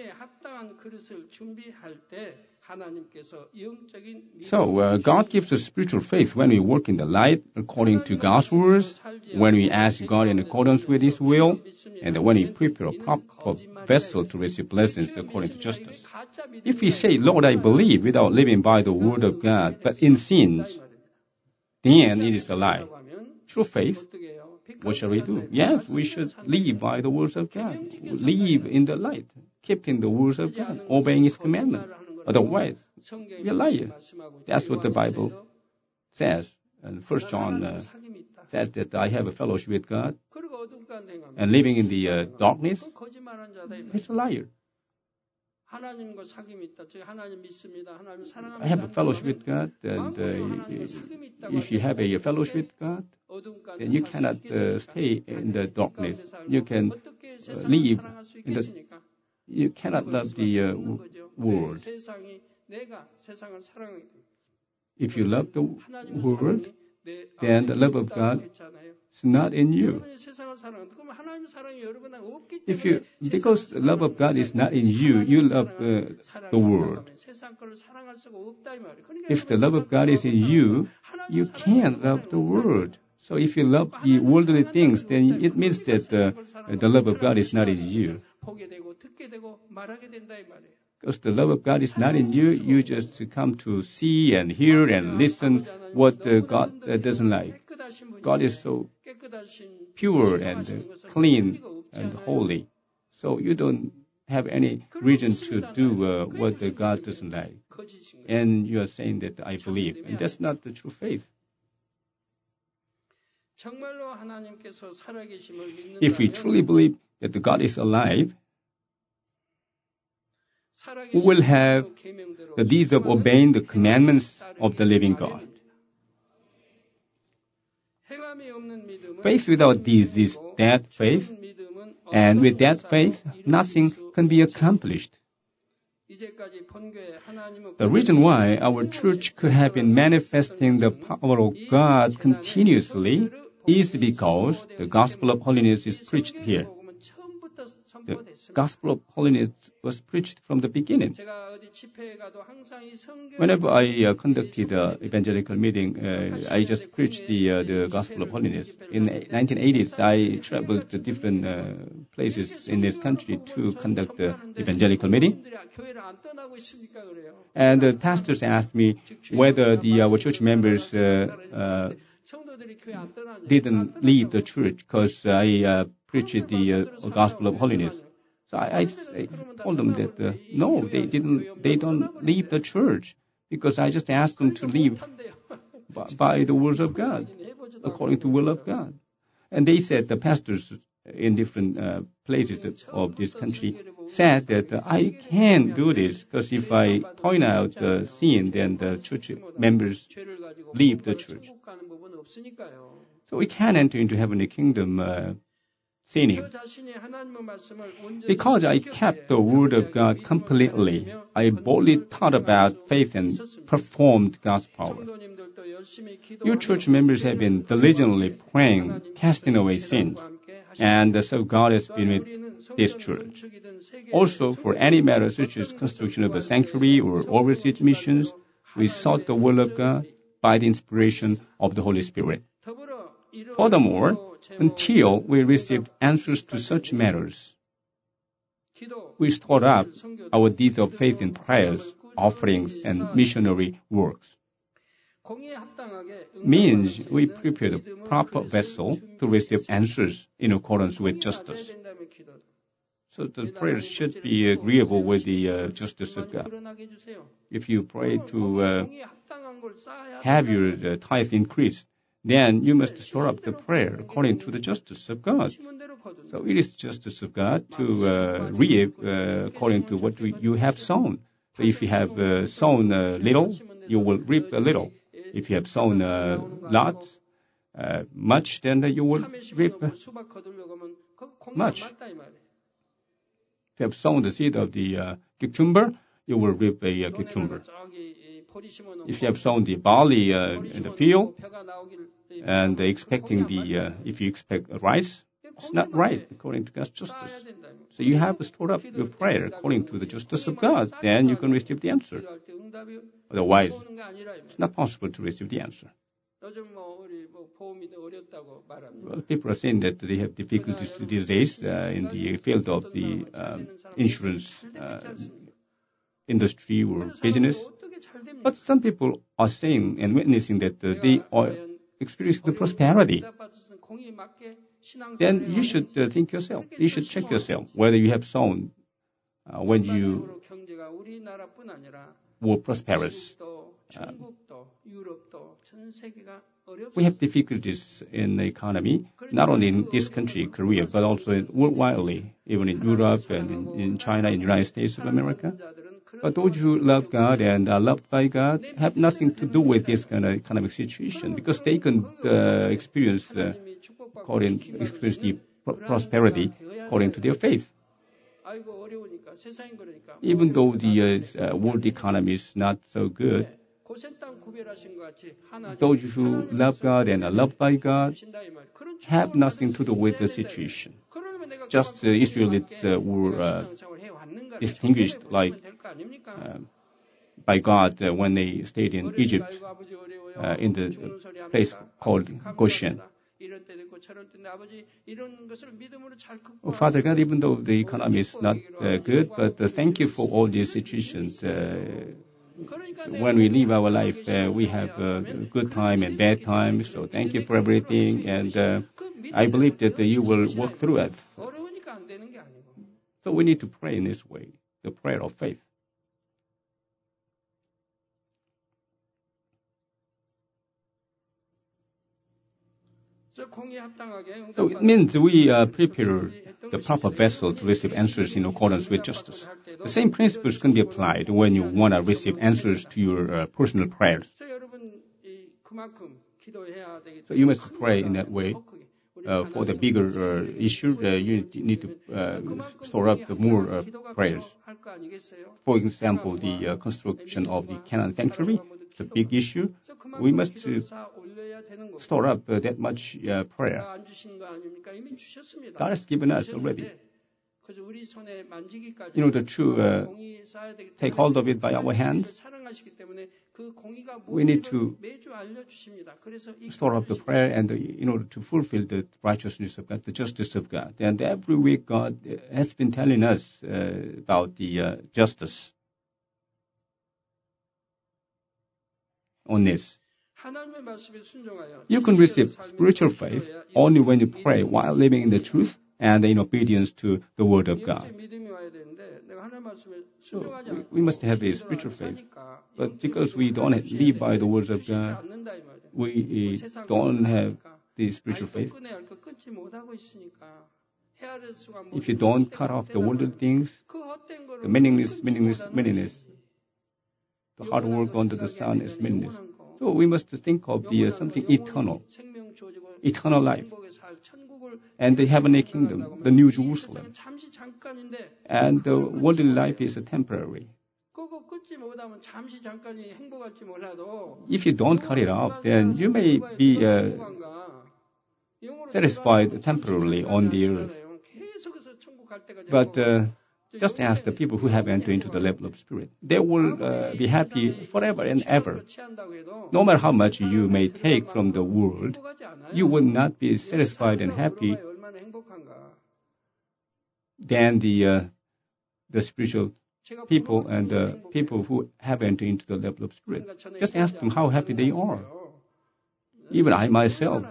So uh, God gives us spiritual faith when we work in the light according to God's words, when we ask God in accordance with His will, and when we prepare a proper vessel to receive blessings according to justice. If we say, Lord, I believe, without living by the word of God, but in sins, then it is a lie. True faith, what shall we do? Yes, we should live by the words of God. Live in the light, keeping the words of God, obeying His commandments. Otherwise, we are liars. That's what the Bible says. And First John uh, says that I have a fellowship with God, and living in the uh, darkness, he's a liar. I have a fellowship with God, and uh, if you have a fellowship with God, then you cannot uh, stay in the darkness. You can uh, live in the. You cannot love the uh, world. 내가 세상을 사랑하게 됩니다. If you love the 하나님의 world, 사랑이 내 then the 안에 love of 있다고 God 했잖아요. is not in you. 여러분이 세상을 사랑한다. 그럼 하나님의 사랑이 여러분 안에 없기 If you, 때문에 because the love of God is not in you, you love uh, the world. 세상 거를 사랑할 수가 없다 이 말이에요. 그러니까 If the love of God is in you, you can't love the world. So if you love the worldly things, then it means that uh, the love of God is not in you. 보게 되고 듣게 되고 말하게 된다 이 말이에요. Because the love of God is not in you, you just come to see and hear and listen what uh, God uh, doesn't like. God is so pure and uh, clean and holy. So you don't have any reason to do uh, what uh, God doesn't like. And you are saying that I believe. And that's not the true faith. If we truly believe that the God is alive, we will have the deeds of obeying the commandments of the living God. Faith without deeds is dead faith, and with that faith, nothing can be accomplished. The reason why our church could have been manifesting the power of God continuously is because the gospel of holiness is preached here. The gospel of holiness was preached from the beginning. Whenever I uh, conducted an evangelical meeting, uh, I just preached the uh, the gospel of holiness. In the nineteen eighties, I traveled to different uh, places in this country to conduct the evangelical meeting. And the pastors asked me whether the our church members uh, uh, didn't leave the church because I uh, preached the uh, gospel of holiness. So I, I, I told them that uh, no, they didn't. They don't leave the church because I just asked them to leave by, by the words of God, according to the will of God. And they said, the pastors in different uh, places of this country said that uh, I can't do this because if I point out the sin, then the church members leave the church. So we can't enter into heavenly kingdom uh, sinning. Because I kept the word of God completely, I boldly thought about faith and performed God's power. Your church members have been diligently praying, casting away sin, and so God has been with this church. Also, for any matter such as construction of a sanctuary or overseas missions, we sought the will of God by the inspiration of the Holy Spirit. Furthermore, until we received answers to such matters, we stored up our deeds of faith in prayers, offerings, and missionary works. Means we prepared a proper vessel to receive answers in accordance with justice. So the prayers should be agreeable with the uh, justice of God. If you pray to uh, have your uh, tithe increased, then you must store up the prayer according to the justice of God. So it is justice of God to uh, reap uh, according to what we, you have sown. So if you have uh, sown a little, you will reap a little. If you have sown a lot, uh, much, then you will reap uh, much. If you have sown the seed of the uh, cucumber, you will reap a uh, cucumber. If you have sown the barley uh, in the field, and expecting the, uh, if you expect rice, it's not right according to God's justice. So you have to store up your prayer according to the justice of God, then you can receive the answer. Otherwise, it's not possible to receive the answer. Well, people are saying that they have difficulties these days uh, in the field of the um, insurance uh, industry or business. But some people are saying and witnessing that uh, they are experiencing the prosperity. Then you should uh, think yourself. You should check yourself whether you have sown uh, when you were prosperous. Uh, we have difficulties in the economy, not only in this country, Korea, but also worldwide, even in Europe and in, in China, in the United States of America. But those who love God and are loved by God have nothing to do with this kind of economic situation because they can uh, experience, uh, according, experience the prosperity according to their faith. 아이고 어려우니까 세상이 그러니까. Even though the uh, world economy is not so good, 고센 땅 구별하신 것 같이 하나님, those who love God and are loved by God 하신다 이 말. 그런 have 축복을 nothing to do 받을 수 with the 있어야 된다. situation. 그러면 내가 Just the 그만큼 Israelites uh, 하나님께 were 내가 uh, 신앙생활을 해왔는가를 distinguished 점검해 like 보시면 될 거 아닙니까? uh, by God uh, when they stayed in 어려우니까 Egypt, 아이고 아버지 어려워요. uh, in the 죽는 소리 place 합니까? called 아버지 Goshen. 감사합니다. 이런 때도 있고 저런 때도 아버지 이런 것을 믿음으로 잘 Oh, Father God, even though the 극복하고 economy is not uh, good, but uh, thank you for all these situations. Uh, when we live our life, uh, we have uh, good time and bad times. So thank you for everything, and uh, I believe that uh, you will work through us. 어려우니까 안 되는 게 아니고. So we need to pray in this way, the prayer of faith. So it means we uh, prepare the proper vessel to receive answers in accordance with justice. The same principles can be applied when you want to receive answers to your uh, personal prayers. So you must pray in that way. Uh, for the bigger uh, issue, uh, you need to uh, store up the more uh, prayers. For example, the uh, construction of the Canaan sanctuary, it's a big issue. We must uh, store up uh, that much uh, prayer. God has given us already. In order to uh, take hold of it by our hands, we need to store up the prayer and uh, in order to fulfill the righteousness of God, the justice of God. And every week God has been telling us uh, about the uh, justice on this. You can receive spiritual faith only when you pray while living in the truth and in obedience to the Word of God. So we, we must have a spiritual faith. But because we don't live by the words of God, we uh, don't have the spiritual faith. If you don't cut off the worldly things, the meaningless, meaningless, meaningless, the hard work under the sun is meaningless. So we must think of the uh, something eternal, eternal life, and the heavenly kingdom, the New Jerusalem. And the worldly life is temporary. If you don't cut it off, then you may be uh, satisfied temporarily on the earth. But uh, just ask the people who have entered into the level of spirit. They will uh, be happy forever and ever. No matter how much you may take from the world, you will not be satisfied and happy than the uh, the spiritual people and the people who have entered into the level of spirit. Just ask them how happy they are. Even I myself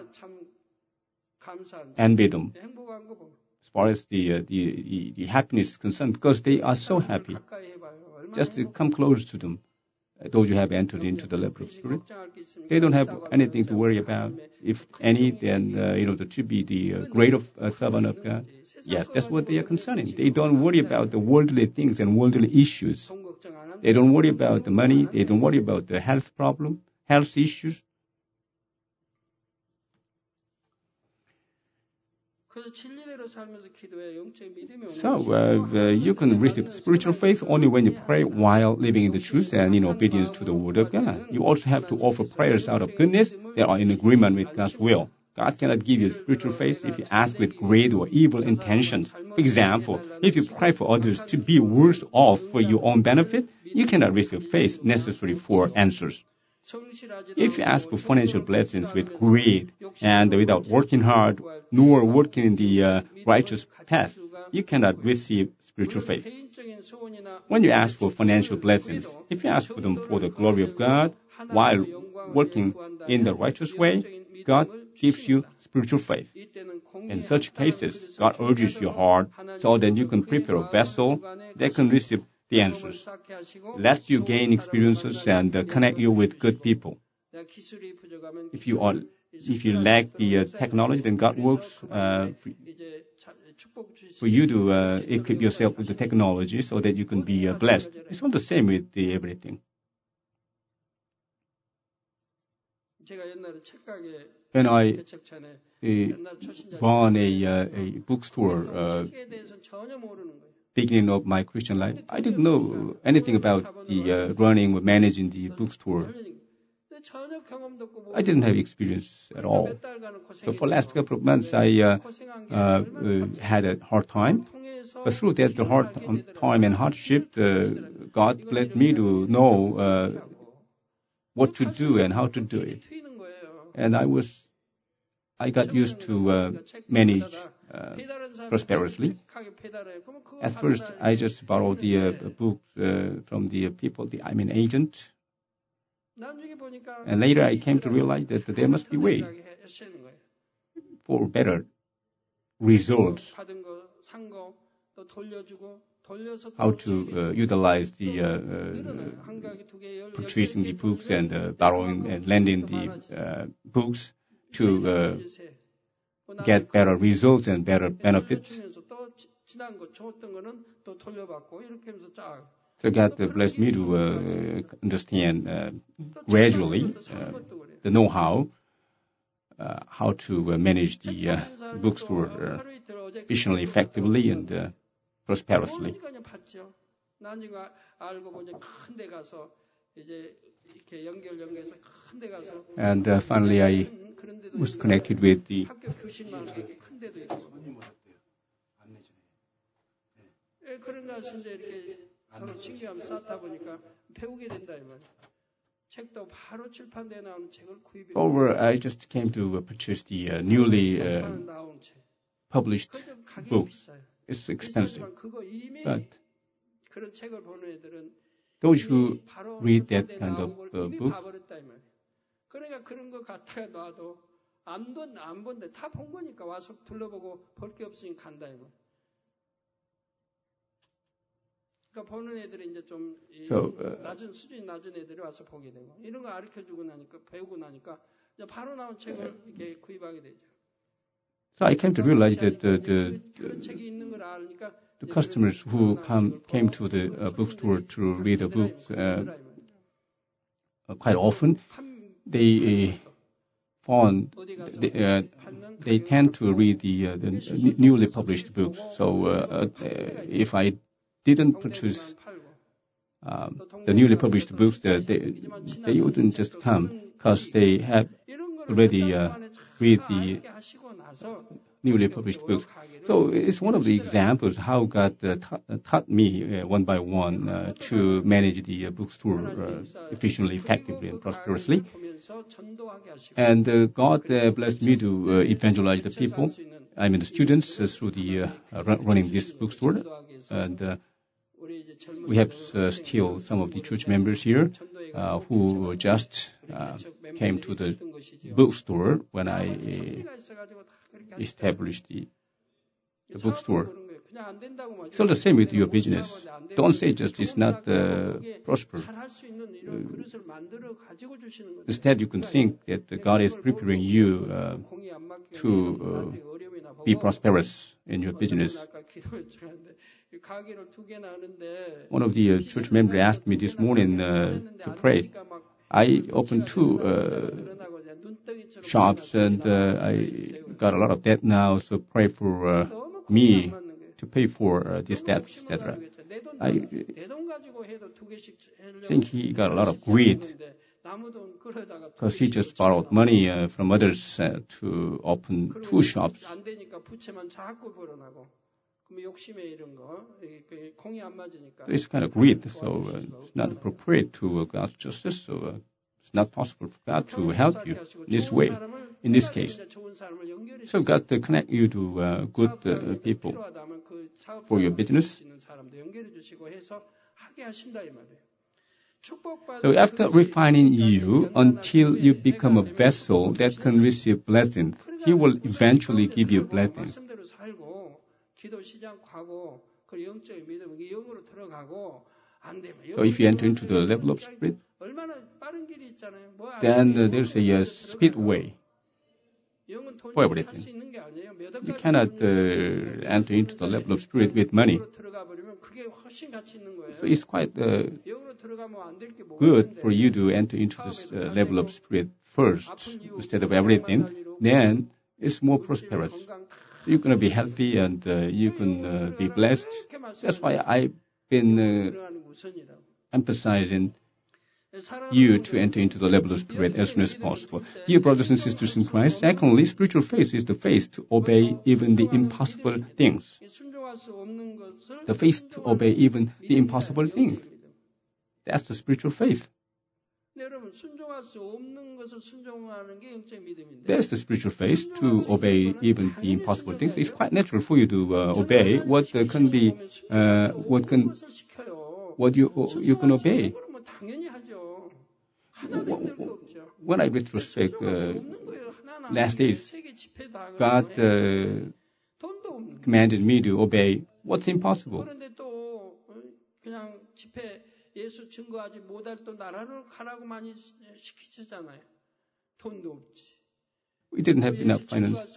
envy them as far as the, uh, the, the, the happiness is concerned, because they are so happy. Just to come close to them, those who have entered into the level of spirit, they don't have anything to worry about. If any, then uh, you know, to be the uh, great of, uh, servant of God. Yes, that's what they are concerning. They don't worry about the worldly things and worldly issues. They don't worry about the money. They don't worry about the health problem, health issues. So uh, uh, you can receive spiritual faith only when you pray while living in the truth and in obedience to the Word of God. You also have to offer prayers out of goodness that are in agreement with God's will. God cannot give you spiritual faith if you ask with great or evil intentions. For example, if you pray for others to be worse off for your own benefit, you cannot receive faith necessary for answers. If you ask for financial blessings with greed and without working hard, nor working in the uh, righteous path, you cannot receive spiritual faith. When you ask for financial blessings, if you ask for them for the glory of God, while working in the righteous way, God gives you spiritual faith. In such cases, God urges your heart so that you can prepare a vessel that can receive the answers. Let you gain experiences and uh, connect you with good people. If you are, if you lack the uh, technology, then God works uh, for, for you to uh, equip yourself with the technology so that you can be uh, blessed. It's not the same with the everything. When I uh, run a, uh, a bookstore, uh, beginning of my Christian life, I didn't know anything about the uh, running or managing the bookstore. I didn't have experience at all. So for last couple of months, I uh, uh, uh, had a hard time. But through that the hard time and hardship, uh, God led me to know uh, what to do and how to do it. And I was, I got used to uh, manage uh, prosperously. At first, I just borrowed the uh, books uh, from the people, the I mean agent. And later I came to realize that there must be a way for better results, how to uh, utilize the uh, uh, purchasing the books and uh, borrowing and lending the uh, books to uh, get better results and better benefits. So God uh, blessed me to uh, understand uh, gradually uh, the know-how, uh, how to uh, manage the uh, bookstore uh, efficiently, effectively, and uh, prosperously. And uh, finally, I was connected with the 서로 친교하면 쌓다 보니까 배우게 된다 이 말이야. 책도 바로 출판돼 나오는 책을 구입해. Over, I just came to uh, purchase the uh, newly uh, published books. It's expensive, but those who read that kind of uh, book, 그러니까 그런 거 갖다가 놔도 안 본 안 본데 다 본 거니까 와서 둘러보고 볼 게 없으니까 간다 이 말. 그러니까 보는 애들이 이제 좀 so, uh, 낮은 수준이 낮은 애들이 와서 보게 되고 이런 거 가르쳐주고 나니까 배우고 나니까 이제 바로 나온 책을 이렇게 구입하게 되죠. So I came to realize that the the, the, the customers who come came to the uh, bookstore to read a book uh, uh, quite often, they uh, found they, uh, they tend to read the, uh, the newly published books. So uh, uh, if I didn't purchase um, the newly published books, uh, they they wouldn't just come because they have already uh, read the newly published books. So it's one of the examples how God uh, ta- taught me uh, one by one uh, to manage the uh, bookstore uh, efficiently, effectively, and prosperously. And uh, God uh, blessed me to uh, evangelize the people, I mean the students, uh, through the uh, run- running this bookstore. And uh, we have uh, still some of the church members here uh, who just uh, came to the bookstore when I uh, established the, the bookstore. So the same with your business. Don't say just it's not uh, prosper. Uh, instead, you can think that God is preparing you uh, to uh, be prosperous in your business. One of the uh, church members asked me this morning uh, to pray. I opened two uh, shops and uh, I got a lot of debt now, so pray for uh, me to pay for uh, this debt, et cetera. I think he got a lot of greed because he just borrowed money uh, from others uh, to open two shops. So it's kind of greed, so uh, it's not appropriate to uh, God's justice, so uh, it's not possible for God to help you this way, in this case. So God to connect you to uh, good uh, people for your business. So after refining you until you become a vessel that can receive blessings, He will eventually give you blessings. So if you enter into the level of spirit, then uh, there's a uh, speedway for everything. You cannot uh, enter into the level of spirit with money. So it's quite uh, good for you to enter into this uh, level of spirit first instead of everything. Then it's more prosperous. you're going to be healthy and uh, you can uh, be blessed. That's why I've been uh, emphasizing you to enter into the level of spirit as soon as possible. Dear brothers and sisters in Christ, secondly, spiritual faith is the faith to obey even the impossible things. The faith to obey even the impossible things. That's the spiritual faith. There's the spiritual faith to obey even the impossible things. It's quite natural for you to uh, obey what uh, can be, uh, what can, what you you can obey. When I retrospect uh, last days, God uh, commanded me to obey what's impossible. 예수 증거하지 못할 또 나라를 가라고 많이 시키잖아요. 돈도 없지. We didn't have enough finance.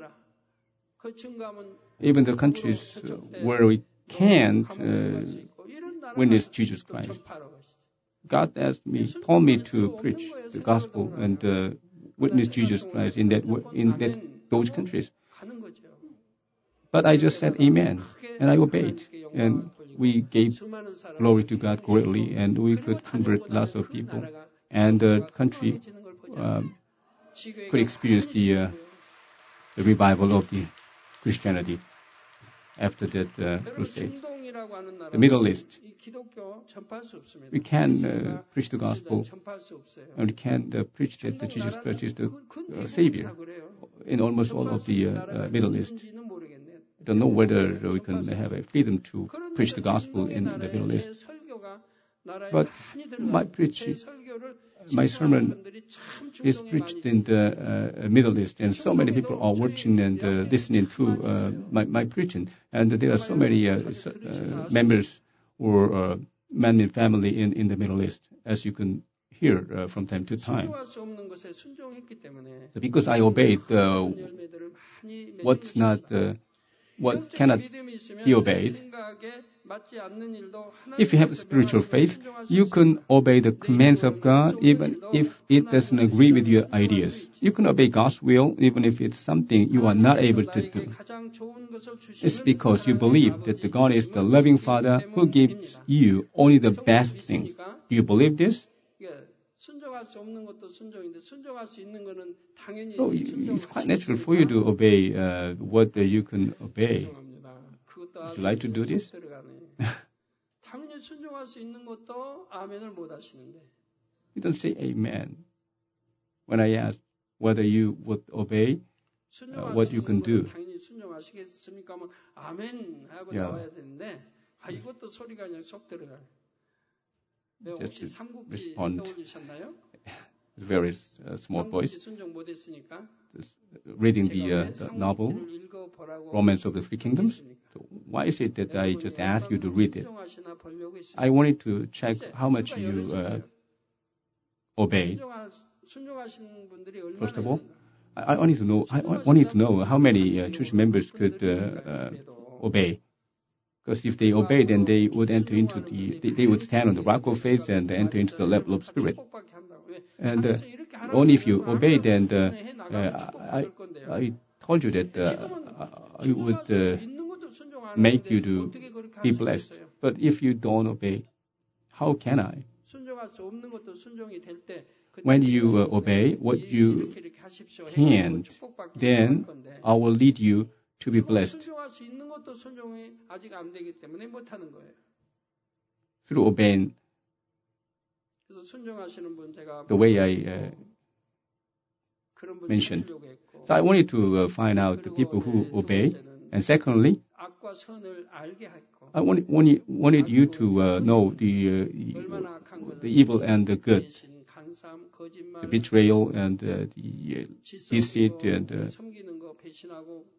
Even the countries where we can't uh, witness Jesus Christ. God asked me, told me to preach the gospel and uh, witness Jesus Christ in that in that those countries. But I just said amen, and I obeyed, and we gave glory to God greatly, and we could convert lots of people, and the country uh, could experience the, uh, the revival of the Christianity after that uh, crusade. The Middle East, we can uh, preach the gospel, and we can uh, preach that the Jesus Christ is the uh, Savior in almost all of the uh, uh, Middle East. I don't know whether we can have a freedom to preach the gospel in the Middle East. But my preaching, my sermon is preached in the uh, Middle East, and so many people are watching and uh, listening to uh, my, my preaching. And there are so many uh, uh, members or uh, men and family in, in the Middle East, as you can hear uh, from time to time. So because I obeyed uh, what's not uh, what cannot be obeyed. If you have spiritual faith, you can obey the commands of God even if it doesn't agree with your ideas. You can obey God's will even if it's something you are not able to do. It's because you believe that the God is the loving Father who gives you only the best things. Do you believe this? So it's quite natural for you to obey uh, what uh, you can obey. Would you like to do this? You don't say amen when I ask whether you would obey uh, what you can do. Yeah. Just respond. Very uh, small voice. Just reading the, uh, the novel, Romance of the Three Kingdoms. So why is it that I just asked you to read it? I wanted to check how much you uh, obey. First of all, I, I wanted to know. I wanted to know how many uh, church members could uh, uh, obey. Because if they obey, then they would enter into the, they, they would stand on the rock of faith and enter into the level of spirit. And uh, only if you obey, then uh, uh, I, I told you that uh, I would uh, make you to be blessed. But if you don't obey, how can I? When you uh, obey what you can't, then I will lead you to be blessed. Through obeying the way I uh, mentioned. So I wanted to uh, find out the people who obey. And secondly, I wanted, wanted, wanted you to uh, know the, uh, the evil and the good, the betrayal and uh, the uh, deceit and uh,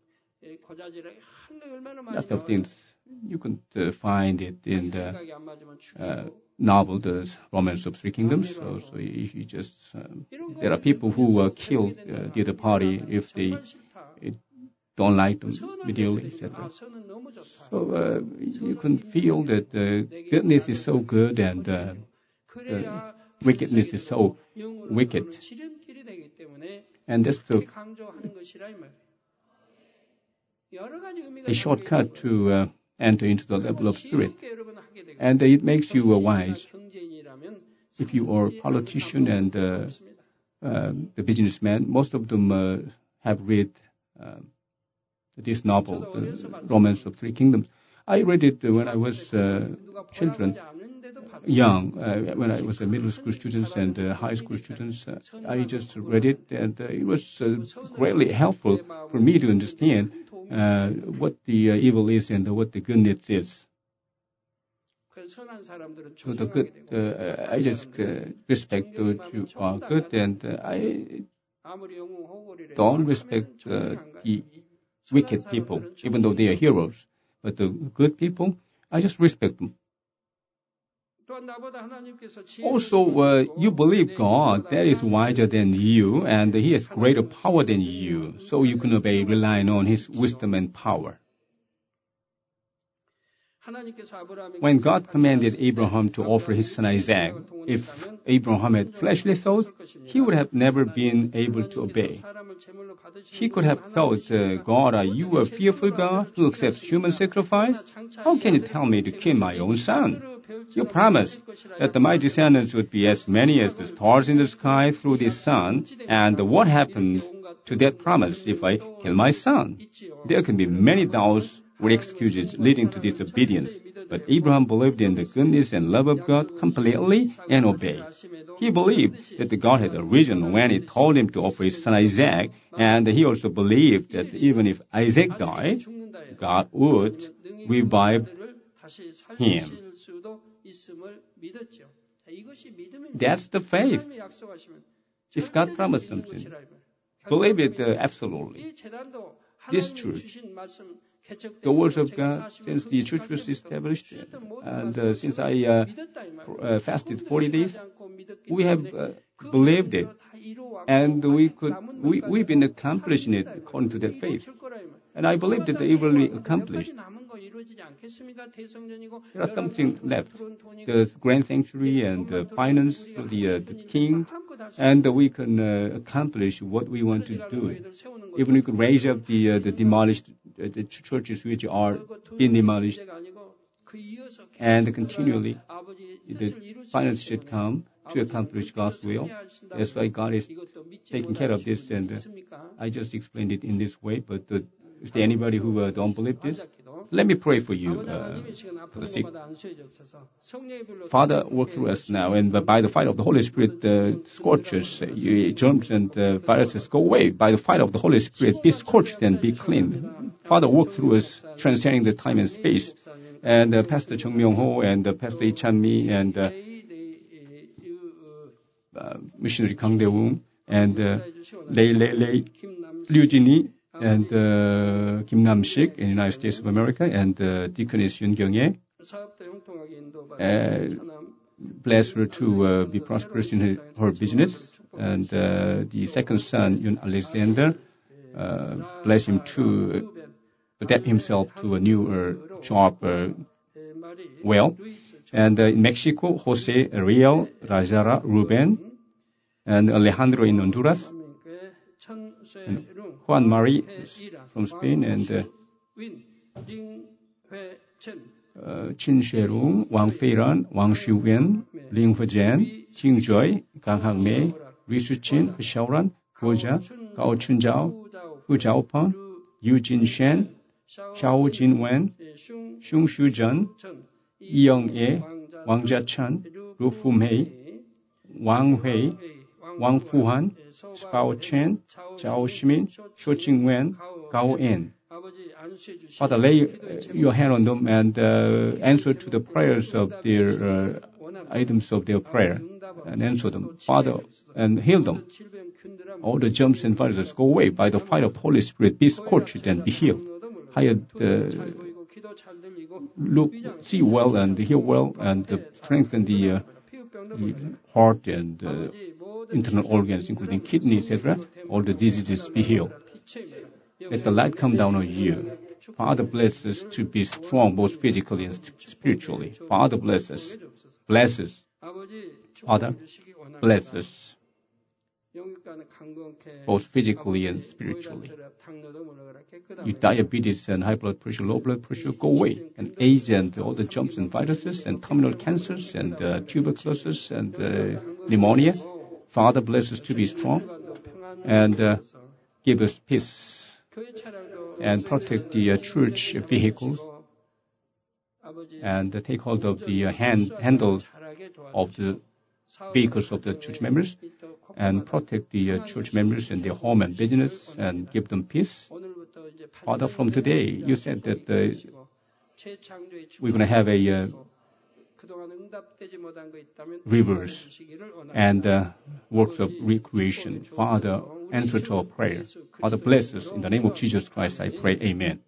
lots of things. You can uh, find it in the uh, novel, The Romance of Three Kingdoms. So, so if you just, um, there are people who uh, kill uh, the other party if they it don't like them immediately, et cetera. So uh, you can feel that uh, goodness is so good and uh, uh, wickedness is so wicked. And that's the a shortcut to uh, enter into the level of spirit. And it makes you uh, wise. If you are a politician and uh, uh, the businessman, most of them uh, have read uh, this novel, The Romance of Three Kingdoms. I read it when I was uh, children, young, uh, when I was a middle school students and uh, high school students. Uh, I just read it, and uh, it was uh, greatly helpful for me to understand uh, what the uh, evil is and what the goodness is. So the good, uh, I just uh, respect those who are good, and uh, I don't respect uh, the wicked people, even though they are heroes. But the good people, I just respect them. Also, uh, you believe God that is wiser than you, and He has greater power than you, so you can obey, relying on His wisdom and power. When God commanded Abraham to offer his son Isaac, if Abraham had fleshly thought, he would have never been able to obey. He could have thought, uh, God, are you a fearful God who accepts human sacrifice? How can you tell me to kill my own son? You promised that my descendants would be as many as the stars in the sky through this son, and what happens to that promise if I kill my son? There can be many doubts or excuses leading to disobedience. But Abraham believed in the goodness and love of God completely and obeyed. He believed that God had a reason when He told him to offer his son Isaac, and he also believed that even if Isaac died, God would revive him. That's the faith. If God promised something, believe it uh, absolutely. This church, the words of God, since the church was established, and uh, since I uh, uh, fasted forty days, we have uh, believed it, and we could, we, we've been accomplishing it according to that faith. And I believe that it will be accomplished. There are something left. The grand sanctuary and the finance for the, uh, the king, and uh, we can uh, accomplish what we want to do. Even we could raise up the uh, the demolished uh, the churches which are being demolished, and continually the finance should come to accomplish God's will. That's why God is taking care of this, and uh, I just explained it in this way. But uh, is there anybody who uh, don't believe this? Let me pray for you, uh, for the sick. Father, work through us now, and by the fire of the Holy Spirit, the uh, scorches, uh, germs and uh, viruses go away. By the fire of the Holy Spirit, be scorched and be cleaned. Father, work through us, transcending the time and space. And uh, Pastor Chung Myung-ho and uh, Pastor Lee Chan-mi and uh, uh, missionary Kang Dae-woong and uh, Lei Lei Lei Liu Jin-hee and uh, Kim Nam-sik in the United States of America, and uh, Deaconess Yoon Kyung-ye. Uh, bless her to uh, be prosperous in her, her business. And uh, the second son, Yoon Alexander, uh, bless him to adapt himself to a new uh, job uh, well. And uh, in Mexico, Jose Ariel Rajara Ruben, and Alejandro in Honduras, and Juan Marie from Spain, and uh, uh, Chin Sherung, Wang Feiran, Wang Xiuwen, Ling Hejian, Jing Joy, Gang Hangmei, Ri Shuqin, Xiaoran, Goja, Gao Chunzhao, Hu Zhaopeng, Yu Jin Shen, Xiao Jin Wen, Xiong Shu Zhen, Yi Young Ye, Wang Jiachan, Ru Fu Mei, Wang Hui, Wang Fuhan, Bao Chen, Zhao Ximin, Xiu Jingwen, Gao En. Father, lay uh, your hand on them and uh, answer to the prayers of their uh, items of their prayer, and answer them, Father, and heal them. All the germs and viruses go away by the fire of the Holy Spirit. Be scorched and be healed. Higher, uh, look, see well and hear well, and uh, strengthen the, uh, the heart and uh, internal organs, including kidney, et cetera. All the diseases be healed. Let the light come down on you. Father, bless us to be strong, both physically and spiritually. Father, bless us. Bless us. Father, bless us. both physically and spiritually. Your diabetes and high blood pressure, low blood pressure go away, and AIDS and all the germs and viruses and terminal cancers and uh, tuberculosis and uh, pneumonia. Father, bless us to be strong and uh, give us peace and protect the uh, church vehicles and uh, take hold of the uh, hand handle of the vehicles of the church members and protect the uh, church members in their home and business and give them peace. Father, from today, you said that uh, we're going to have a uh, rivers and uh, works of recreation. Father, answer to our prayer. Father, bless us. In the name of Jesus Christ, I pray. Amen.